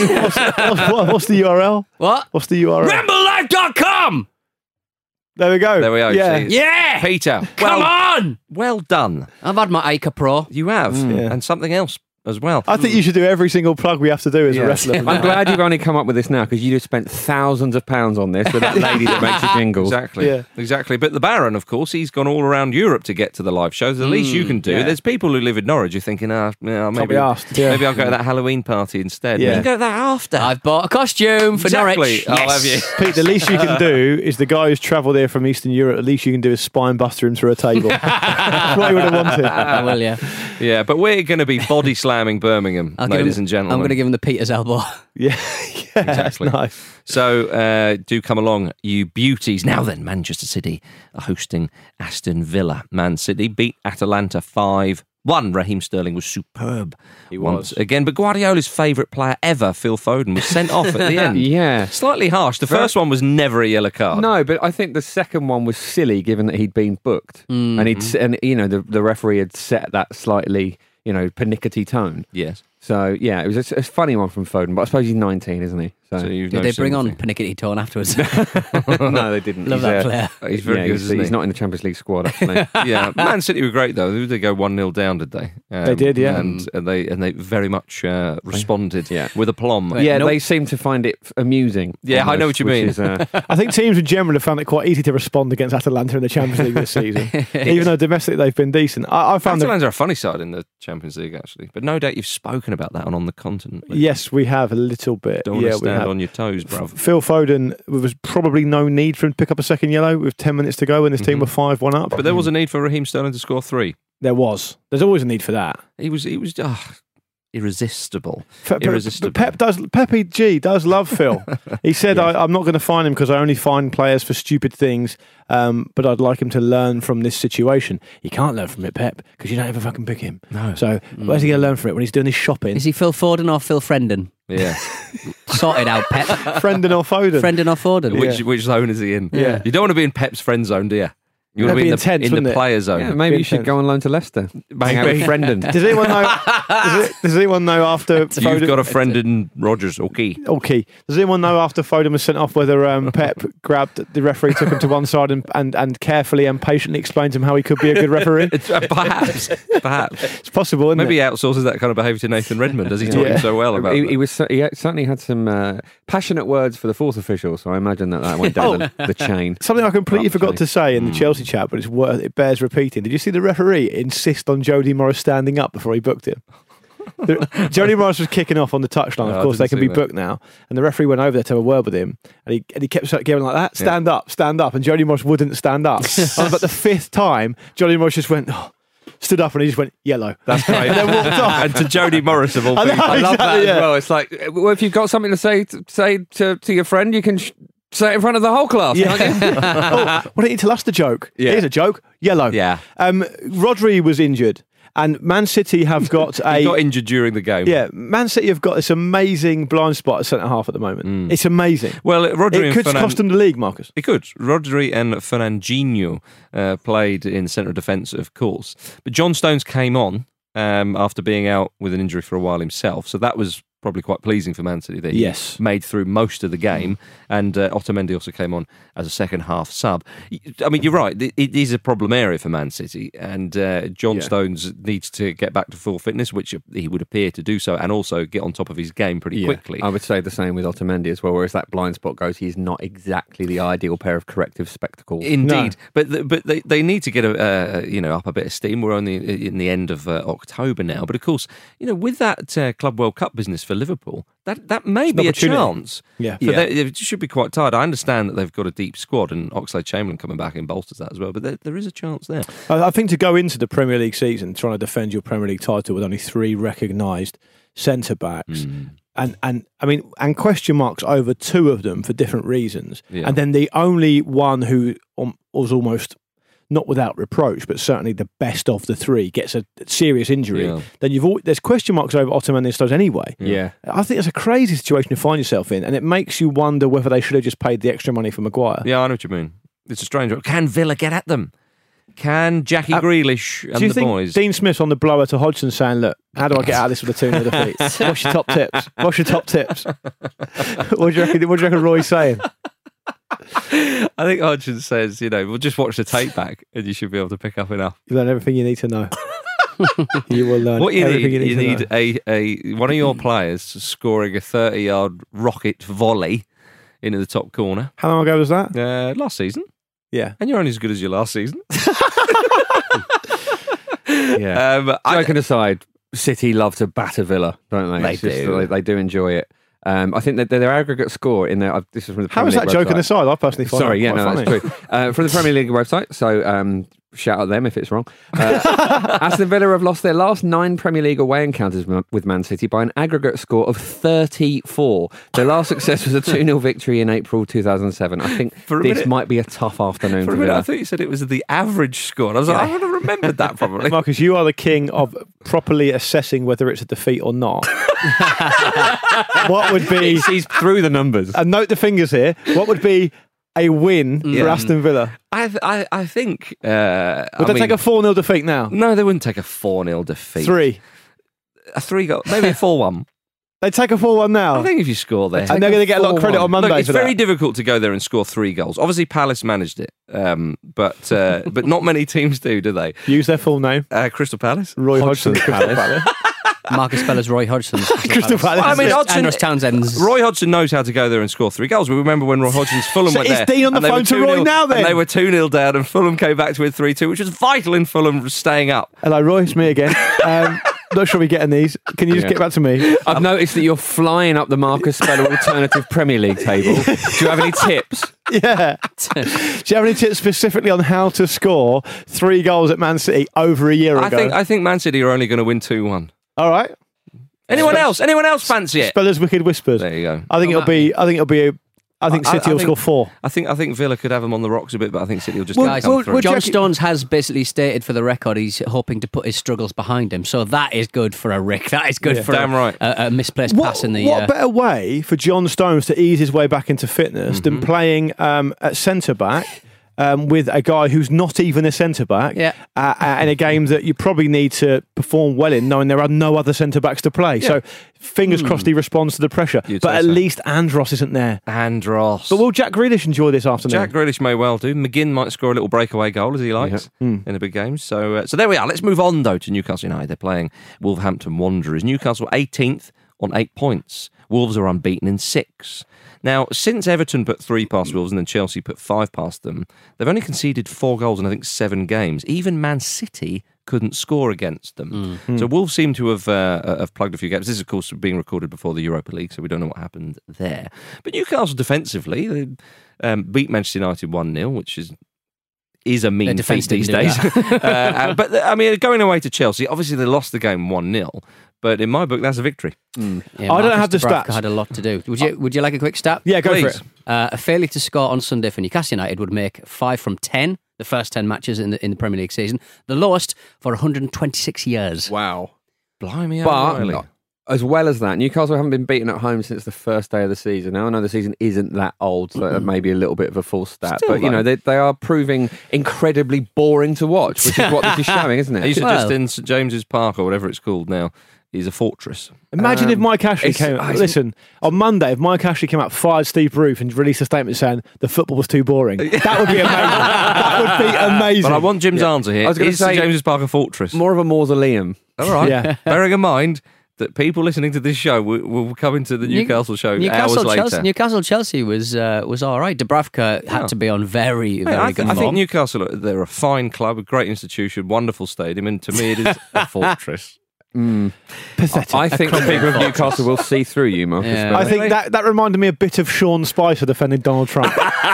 the URL? What? What's the URL? RambleLive.com. There we go. There we are. Yeah. See. Yeah. Peter. Come on. Well done. I've had my Acre Pro. You have. Yeah. And something else as well. I think you should do every single plug we have to do as a wrestler. I'm glad you've only come up with this now, because you'd have spent thousands of pounds on this with that lady that makes the jingles. Exactly. Exactly. But the Baron, of course, he's gone all around Europe to get to the live shows. The least you can do. Yeah. There's people who live in Norwich who are thinking, maybe be asked. Yeah. maybe I'll go to that Halloween party instead. Yeah. You can go to that after. I've bought a costume for Norwich. I'll have you. Pete, the least you can do is the guy who's travelled here from Eastern Europe, the least you can do is spine buster him through a table. That's what he would have wanted. I will, yeah. Yeah, but we're going to be body slamming Birmingham, ladies and gentlemen. I'm going to give him the Peter's elbow. Yeah, exactly. Nice. So do come along, you beauties. Now then, Manchester City are hosting Aston Villa. Man City beat Atalanta 5-1. Raheem Sterling was superb once again. But Guardiola's favourite player ever, Phil Foden, was sent off at the end. Yeah. Slightly harsh. The first one was never a yellow card. No, but I think the second one was silly, given that he'd been booked. And the referee had set that slightly, pernickety tone. Yes. So, yeah, it was a funny one from Foden, but I suppose he's 19, isn't he? So you've Did they bring on Pernickety Tone afterwards? No, they didn't. Love that player. He's very good, isn't he's he? not in the Champions League squad, actually. Yeah, Man City were great though. They go 1-0 down, did they? They did, yeah. And they very much responded with aplomb. Yeah, they seem to find it amusing. Yeah, I know what you mean. I think teams in general have found it quite easy to respond against Atalanta in the Champions League this season. Even though domestically they've been decent. I found Atalanta are a funny side in the Champions League, actually. But no doubt you've spoken about that on the continent. Yes, we have a little bit. Don't want to stand on your toes, bruv. Phil Foden, there was probably no need for him to pick up a second yellow with 10 minutes to go when his team were 5-1 up. But there was a need for Raheem Sterling to score 3. There was. There's always a need for that. He was irresistible. But Pepe G does love Phil. He said, I'm not going to fine him because I only fine players for stupid things, but I'd like him to learn from this situation. He can't learn from it, Pep, because you don't ever fucking pick him. No. So where's he going to learn from it when he's doing his shopping? Is he Phil Foden or Phil Frendon? Yeah. Sorted out, Pep. Frendon or Foden? Frendon or Foden. Which zone is he in? Yeah. You don't want to be in Pep's friend zone, do you? You want to That'd be be intense, in wouldn't the it? player zone. Yeah, maybe you should go on loan to Leicester. Hang out with Frendon. Does anyone know? Does anyone know after You've Foden? got a friend in Rodgers, okay. Does anyone know after Foden was sent off whether Pep grabbed the referee, took him to one side and carefully and patiently explained to him how he could be a good referee? Perhaps. It's possible, isn't Maybe he it? outsources that kind of behaviour to Nathan Redmond, as he taught him so well about He certainly had some passionate words for the fourth official, so I imagine that went down the chain. Something I completely forgot to say in the Chelsea chat, but it bears repeating. Did you see the referee insist on Jody Morris standing up before he booked him? Jody Morris was kicking off on the touchline. No, Of course, I they didn't can be see that. booked now. And the referee went over there to have a word with him, and he kept going like that, stand up. And Jody Morris wouldn't stand up. And about the fifth time, Jody Morris just went, stood up, and he just went, yellow. That's great. And then walked off. And to Jodie Morris of all I know, people. I love exactly, that as yeah. well. It's like, well, if you've got something to say to your friend, you can say it in front of the whole class, can't you? Why don't you tell us the joke? Yeah. Here's a joke. Yellow. Yeah. Rodri was injured, and Man City have got He got injured during the game. Yeah, Man City have got this amazing blind spot at centre half at the moment. It's amazing. Well, Rodri it and could Fernan- cost them the league, Marcus. It could. Rodri and Fernandinho played in centre of defence, of course. But John Stones came on after being out with an injury for a while himself. So that was probably quite pleasing for Man City that he made through most of the game. And Otamendi also came on as a second half sub. I mean, you're right. It is a problem area for Man City. And John Stones needs to get back to full fitness, which he would appear to do so, and also get on top of his game pretty quickly. I would say the same with Otamendi as well, whereas that blind spot goes, he's not exactly the ideal pair of corrective spectacles. Indeed, but they need to get up a bit of steam. We're only in the end of October now, but of course, with that Club World Cup business for Liverpool, that may be a chance. It should be quite tight. I understand that they've got a deep squad, and Oxlade-Chamberlain coming back and bolsters that as well. But there is a chance there. I think to go into the Premier League season trying to defend your Premier League title with only 3 recognised centre backs. And question marks over 2 of them for different reasons, and then the only one who was almost not without reproach, but certainly the best of the 3 gets a serious injury. Then there's question marks over Otamendi and Stones anyway. I think it's a crazy situation to find yourself in, and it makes you wonder whether they should have just paid the extra money for Maguire. Yeah, I know what you mean. It's a strange one. Can Villa get at them? Can Jackie Grealish and do you the think boys? Dean Smith's on the blower to Hodgson saying, look, how do I get out of this with a 2-0 defeat? What's your top tips? What do you reckon Roy's saying? I think Hodgson says, we'll just watch the tape back and you should be able to pick up enough. You learn everything you need to know. You will learn What you everything need, you need to know. a one of your players scoring a 30-yard rocket volley into the top corner. How long ago was that? Last season. Yeah. And you're only as good as your last season. Joking aside, City love to batter Villa, don't they? They do enjoy it. I think that their aggregate score in there. This is from the Premier How is League that joking website. aside? I personally find Sorry, it quite funny. that's true. From the Premier League website, so shout out them if it's wrong. Aston Villa have lost their last 9 Premier League away encounters with Man City by an aggregate score of 34. Their last success was a 2-0 victory in April 2007. I think this might be a tough afternoon for For a minute, Villa. I thought you said it was the average score. And I was like, I would have remembered that probably. Marcus, you are the king of properly assessing whether it's a defeat or not. What would be... He's through the numbers. And note the fingers here. What would be a win for Aston Villa? I think... Would they take a 4-0 defeat now? No, they wouldn't take a 4-0 defeat. 3. A 3-goal, maybe a 4-1. They take a 4-1 now. I think if you score there... And they're going to get a lot of credit on Monday Look, it's for very that. difficult to go there and score 3 goals. Obviously, Palace managed it, but not many teams do they? Use their full name. Crystal Palace. Roy Hodgson. Crystal Palace. Marcus Speller's Roy Hodgson. Crystal Palace. I mean, Hodgson, Andros Townsend's. Roy Hodgson knows how to go there and score 3 goals. We remember when Roy Hodgson's Fulham So went is there. Dean on the and they phone were to 2-0 Roy now then? And they were 2-0 down and Fulham came back to win 3-2, which was vital in Fulham staying up. Hello, Roy. It's me again. Not sure we're getting these. Can you just get back to me? I've noticed that you're flying up the Marcus Speller Alternative Premier League table. Do you have any tips? Yeah. Do you have any tips specifically on how to score 3 goals at Man City over a year ago? I think Man City are only going to win 2-1. All right. Anyone else fancy it? Speller's Wicked Whispers. There you go. I think City will score 4. I think Villa could have them on the rocks a bit, but I think City will just come through. John Stones has basically stated for the record he's hoping to put his struggles behind him. So that is good for a Rick. That is good for damn right. a misplaced pass in the... What better way for John Stones to ease his way back into fitness than playing at centre-back with a guy who's not even a centre-back in a game that you probably need to perform well in, knowing there are no other centre-backs to play. So fingers crossed he responds to the pressure. But at least Andros isn't there. Andros. But will Jack Grealish enjoy this afternoon? Jack Grealish may well do. McGinn might score a little breakaway goal, as he likes, in a big game. So there we are. Let's move on, though, to Newcastle United. They're playing Wolverhampton Wanderers. Newcastle 18th on 8 points. Wolves are unbeaten in 6. Now, since Everton put 3 past Wolves and then Chelsea put 5 past them, they've only conceded 4 goals in, I think, 7 games. Even Man City couldn't score against them. So Wolves seem to have plugged a few gaps. This is, of course, being recorded before the Europa League, so we don't know what happened there. But Newcastle defensively, they beat Manchester United 1-0, which is a mean feat these days. But, I mean, going away to Chelsea, obviously they lost the game 1-0. But in my book, that's a victory. Yeah, I don't have the Dubravka stats. had a lot to do. Would you like a quick stat? Yeah, go Please. for it. A failure to score on Sunday for Newcastle United would make 5 from 10, the first 10 matches in the Premier League season, the lowest for 126 years. Wow. Blimey, But really? as well as that, Newcastle haven't been beaten at home since the first day of the season. Now, I know the season isn't that old, so that may be a little bit of a false stat. Still, but, you know, they are proving incredibly boring to watch, which is what this is showing, isn't it? Are you suggesting St James's Park, or whatever it's called now, is a fortress? Imagine if Mike Ashley came out. Listen, on Monday, if Mike Ashley came out, fired Steve Roof and released a statement saying the football was too boring, that would be amazing. That would be amazing. But I want Jim's answer here. I was gonna Is St say- James's Park a fortress? More of a mausoleum. All right. Yeah. Bearing in mind that people listening to this show will come into the Newcastle show hours later. Newcastle Chelsea was all right. Dubravka had to be on very I good think form. Newcastle, they're a fine club, a great institution, wonderful stadium, and to me it is a fortress. Pathetic. I think the people of Newcastle will see through you, Marcus. Yeah. I think that reminded me a bit of Sean Spicer defending Donald Trump.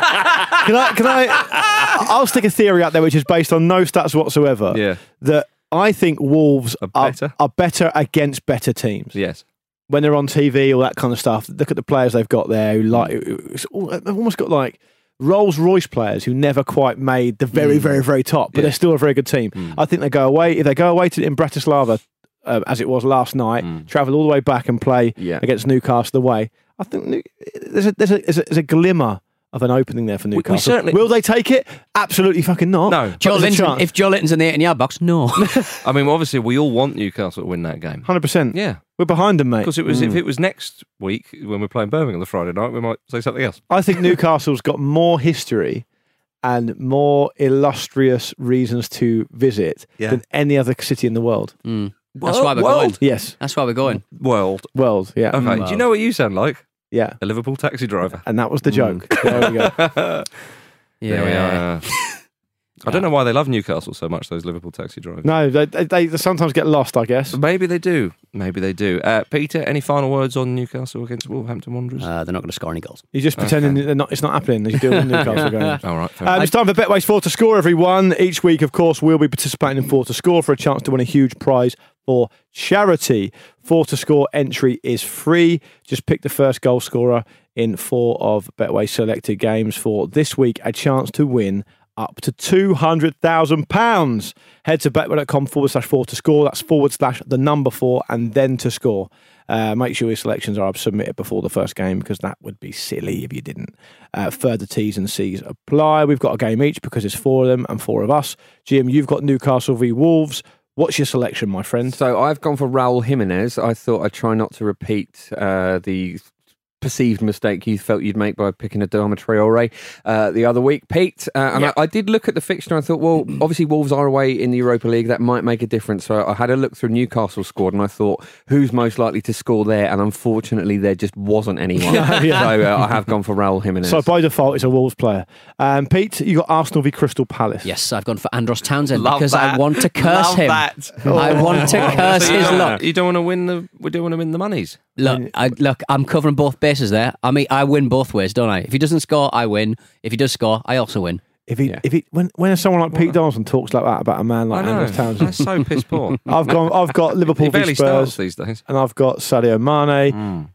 I'll stick a theory out there which is based on no stats whatsoever. Yeah. That I think Wolves are better against better teams. Yes. When they're on TV, all that kind of stuff. Look at the players they've got there. They've almost got like Rolls Royce players who never quite made the very, very, very top, but they're still a very good team. I think they go away. If they go away in Bratislava, as it was last night, travel all the way back and play against Newcastle away, I think there's a glimmer of an opening there for Newcastle. certainly- Will they take it? Absolutely fucking not. No. But there's a chance. If Joe Linton's in the 8-yard box, no. I mean, obviously, we all want Newcastle to win that game. 100%. Yeah. We're behind them, mate. Because if it was next week when we're playing Birmingham the Friday night, we might say something else. I think Newcastle's got more history and more illustrious reasons to visit than any other city in the world. That's why we're going. Yes. That's why we're going. World, yeah. Okay. Do you know what you sound like? Yeah. A Liverpool taxi driver. And that was the joke. There we go. There we are. I don't know why they love Newcastle so much, those Liverpool taxi drivers. No, they sometimes get lost, I guess. Maybe they do. Peter, any final words on Newcastle against Wolverhampton Wanderers? They're not going to score any goals. You're just pretending that it's not happening as you do with Newcastle games. All right. fair enough. It's time for Betway's 4 to Score, everyone. Each week, of course, we'll be participating in 4 to Score for a chance to win a huge prize for charity. 4 to Score entry is free. Just pick the first goal scorer in 4 of Betway's selected games for this week. A chance to win up to £200,000. Head to betway.com/4 to score. That's /4 and then to score. Make sure your selections are submitted before the first game because that would be silly if you didn't. Further T's and C's apply. We've got a game each because it's 4 of them and 4 of us. Jim, you've got Newcastle v Wolves. What's your selection, my friend? So I've gone for Raul Jimenez. I thought I'd try not to repeat the perceived mistake you felt you'd make by picking Adama Traore the other week, Pete. I did look at the fixture and I thought, well, obviously Wolves are away in the Europa League. That might make a difference. So I had a look through Newcastle's squad and I thought, who's most likely to score there? And unfortunately, there just wasn't anyone. So I have gone for Raul Jimenez. So by default, it's a Wolves player. Pete, you got Arsenal v Crystal Palace. Yes, I've gone for Andros Townsend Love because that. I want to curse Love him. that. I want to curse his luck. You don't want to win we don't want to win the monies. Look, I'm covering both bases there. I mean, I win both ways, don't I? If he doesn't score, I win. If he does score, I also win. When someone like Pete Donaldson talks like that about a man like Andros Townsend, That's so piss poor. I've got Liverpool He v barely Spurs starts these days. and I've got Sadio Mane,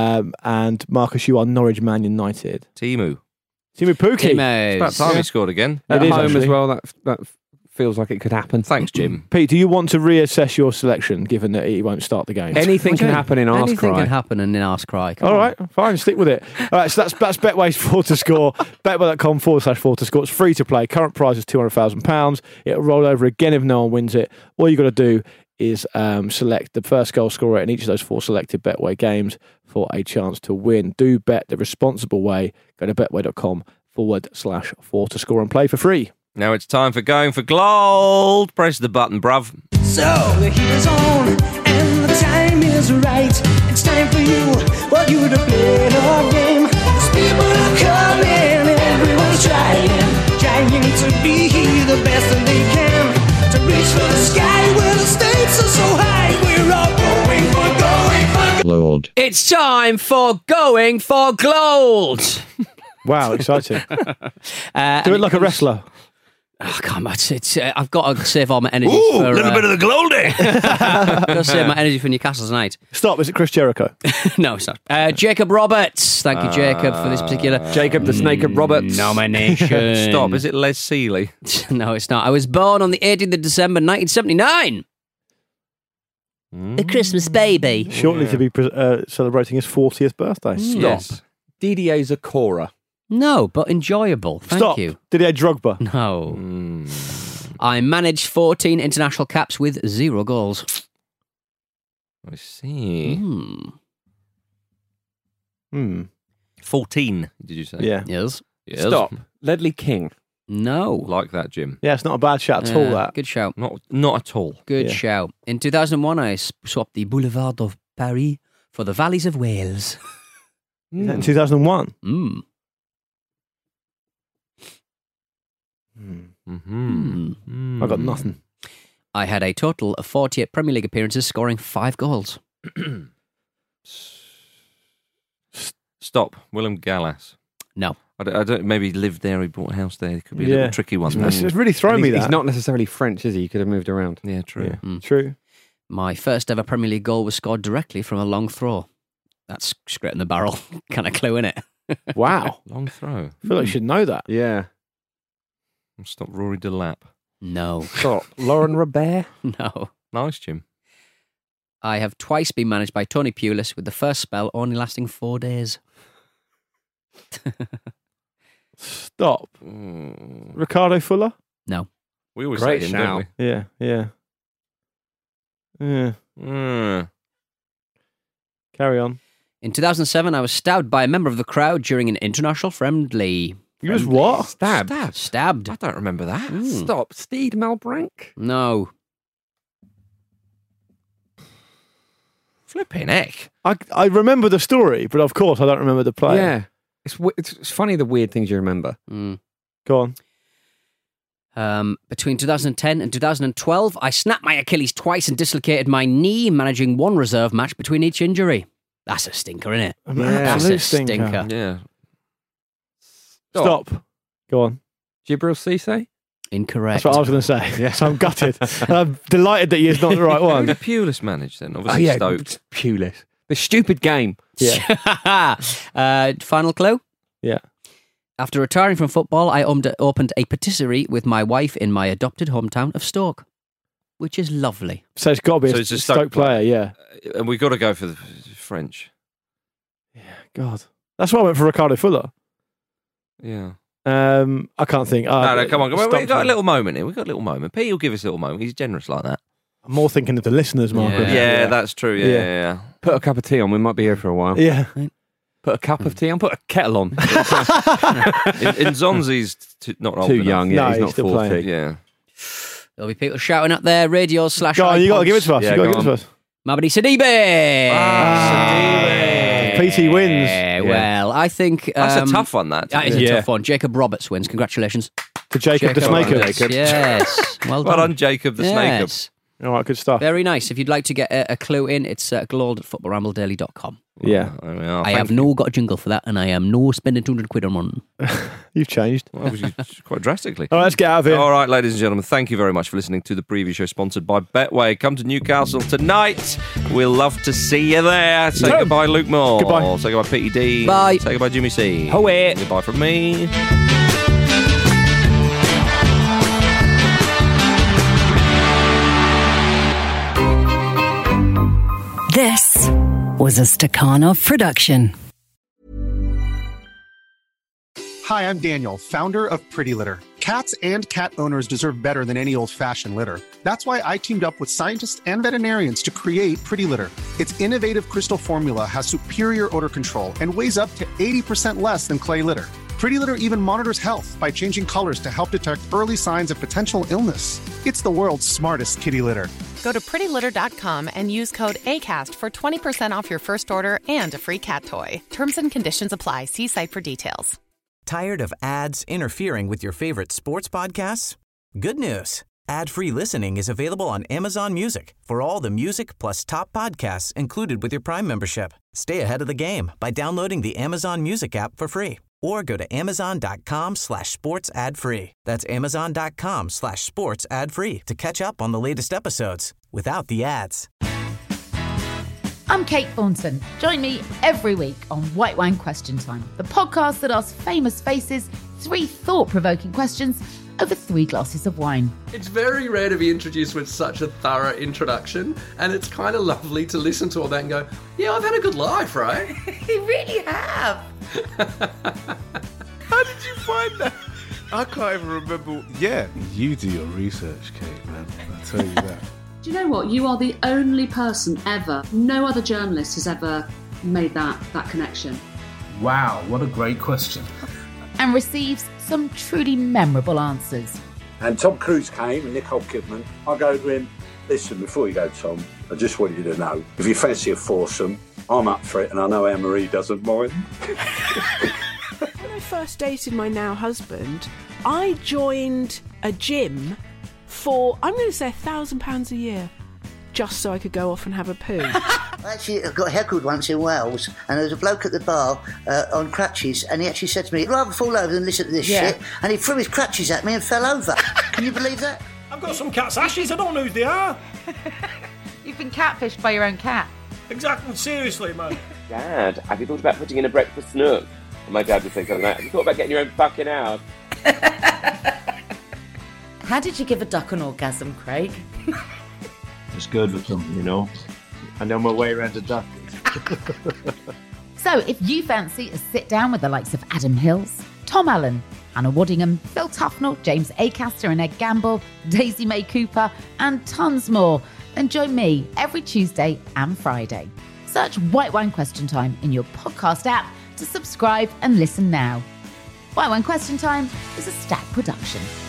and Marcus, you are Norwich Man United. Timu Pukki. It's about time he scored again. At It is, home actually. as well, that feels like it could happen. Thanks, Jim. Pete, do you want to reassess your selection given that he won't start the game? Anything can happen in Arse Anything Cry. can happen in Arse Cry. Come All on. right, fine, stick with it. All right, so that's Betway's 4 to Score. Betway.com/4 to score. It's free to play. Current prize is £200,000. It'll roll over again if no one wins it. All you got to do is select the first goal scorer in each of those 4 selected Betway games for a chance to win. Do bet the responsible way. Go to betway.com/4 to score and play for free. Now it's time for going for gold. Press the button, bruv. So the heat is on and the the time is right. It's time for you to play the game. 'Cause people are coming, everyone's trying to be the best that they can. To reach for the sky where the stakes are so high. We're all going for Gold. It's time for Going for Gold. Wow, exciting. Do it like a wrestler. Oh, come on. I've got to save all my energy Ooh, for... a little bit of the Goldie. I've got to save my energy for Newcastle tonight. Stop, is it Chris Jericho? No, it's not. Jacob Roberts. Thank you, Jacob, for this particular... Jacob the Snake of Roberts. Nomination. Stop, is it Les Seeley? No, it's not. I was born on the 18th of December, 1979. A Christmas baby. Shortly to be celebrating his 40th birthday. Stop. Yes. Didier Zakora. No, but enjoyable. Thank Stop. you. Didier Drogba. No. I managed 14 international caps with 0 goals. I see. 14, did you say? Yeah. Yes. Stop. Ledley King. No. Like that, Jim. Yeah, it's not a bad shout at all, that. Good shout. Not at all. Good Yeah. shout. In 2001, I swapped the Boulevard of Paris for the Valleys of Wales. Is that in 2001? I got nothing. I had a total of 48 Premier League appearances, scoring 5 goals. Stop. Willem Gallas. No. I don't. Maybe he lived there. He bought a house there. It could be a Yeah. little tricky one. It's really thrown me He's that. not necessarily French, is he? He could have moved around. Yeah, true. True. My first ever Premier League goal was scored directly from a long throw. That's straight in the barrel kind of clue, innit? Wow. Long throw. I feel like you should know that. Yeah. Stop. Rory Delap. No. Stop. Lauren Robert. No. Nice, Jim. I have twice been managed by Tony Pulis, with the first spell only lasting 4 days. Stop. Ricardo Fuller? No. We always Great say him, shout. don't we? Yeah, yeah. Yeah. Carry on. In 2007, I was stabbed by a member of the crowd during an international friendly. You was what? Stabbed. Stabbed. I don't remember that. Stop. Steed Malbrank. No. Flipping heck. I remember the story, but of course I don't remember the player. Yeah. It's funny the weird things you remember. Go on. Between 2010 and 2012, I snapped my Achilles twice and dislocated my knee, managing 1 reserve match between each injury. That's a stinker, isn't it? An That's absolute a stinker. Yeah. Stop. Go on. Jibril Cisse? Incorrect. That's what I was going to say. Yes, I'm gutted. And I'm delighted that you're not the right Who one. did Pulis manage then? Oh, Obviously yeah. Stoke. Pulis. The stupid game. Yeah. Final clue? Yeah. After retiring from football, I opened a patisserie with my wife in my adopted hometown of Stoke, which is lovely. So it's got to be So a it's a Stoke Stoke player, yeah. And we've got to go for the French. God. That's why I went for Ricardo Fuller. Yeah. I can't think. No, come on. Stop We've got a me. little moment here. We've got a little moment. Pete will give us a little moment. He's generous like that. I'm more thinking of the listeners, Margaret. Yeah, that's true. Yeah. Put a cup of tea on. We might be here for a while. Yeah. Put a cup of tea on. Put a kettle on. Nzonzi's not old Too enough. young. Yeah, No, he's he's not still 40. playing. Yeah. There'll be people shouting up there, radio / Go on, you got to give it to us. Yeah, you got to go give it to on. us. Mabadi Sidibe. PT wins. Well, I think... That's a tough one, that. That is a Yeah. tough one. Jacob Roberts wins. Congratulations. To Jacob the Snake. Jacob. Yes. Well Well done. done, Jacob the Snake. Yes. All right, good stuff. Very nice. If you'd like to get a clue in, it's glold@footballrambledaily.com. Yeah. I have no got a jingle for that, and I am no spending 200 quid on one. You've changed. Well, quite drastically. All right, let's get out of here. All right, ladies and gentlemen, thank you very much for listening to the preview show sponsored by Betway. Come to Newcastle tonight. We'll love to see you there. Say goodbye, Luke Moore. Goodbye. Say goodbye, Petey D. Bye. Say goodbye, Jimmy C. Ho-eh. Goodbye from me. This was a Stakhanov production. Hi, I'm Daniel, founder of Pretty Litter. Cats and cat owners deserve better than any old-fashioned litter. That's why I teamed up with scientists and veterinarians to create Pretty Litter. Its innovative crystal formula has superior odor control and weighs up to 80% less than clay litter. Pretty Litter even monitors health by changing colors to help detect early signs of potential illness. It's the world's smartest kitty litter. Go to prettylitter.com and use code ACAST for 20% off your first order and a free cat toy. Terms and conditions apply. See site for details. Tired of ads interfering with your favorite sports podcasts? Good news. Ad-free listening is available on Amazon Music for all the music plus top podcasts included with your Prime membership. Stay ahead of the game by downloading the Amazon Music app for free or go to amazon.com/sports ad free. That's amazon.com/sports ad free to catch up on the latest episodes without the ads. I'm Kate Thornton. Join me every week on White Wine Question Time, the podcast that asks famous faces 3 thought-provoking questions over 3 glasses of wine. It's very rare to be introduced with such a thorough introduction, and it's kind of lovely to listen to all that and go, yeah, I've had a good life, right? You really have. How did you find that? I can't even remember. Yeah, you do your research, Kate, man. I tell you that. Do you know what? You are the only person ever, no other journalist has ever made that connection. Wow, what a great question. And receives some truly memorable answers. And Tom Cruise came and Nicole Kidman. I go to him, listen, before you go, Tom, I just want you to know, if you fancy a foursome, I'm up for it, and I know Anne-Marie doesn't mind. When I first dated my now husband, I joined a gym for, I'm going to say £1,000 a year, just so I could go off and have a poo. Actually, I got heckled once in Wales, and there was a bloke at the bar on crutches, and he actually said to me, I'd rather fall over than listen to this shit, and he threw his crutches at me and fell over. Can you believe that? I've got some cat's ashes, I don't know who they are. You've been catfished by your own cat. Exactly, seriously, man. Dad, have you thought about putting in a breakfast nook? And my dad would say something like, have you thought about getting your own fucking house? How did you give a duck an orgasm, Craig? It's good with them, you know. I know my way around a duck. So if you fancy a sit-down with the likes of Adam Hills, Tom Allen, Hannah Waddingham, Phil Tufnell, James Acaster and Ed Gamble, Daisy May Cooper, and tons more, then join me every Tuesday and Friday. Search White Wine Question Time in your podcast app to subscribe and listen now. White Wine Question Time is a Stack production.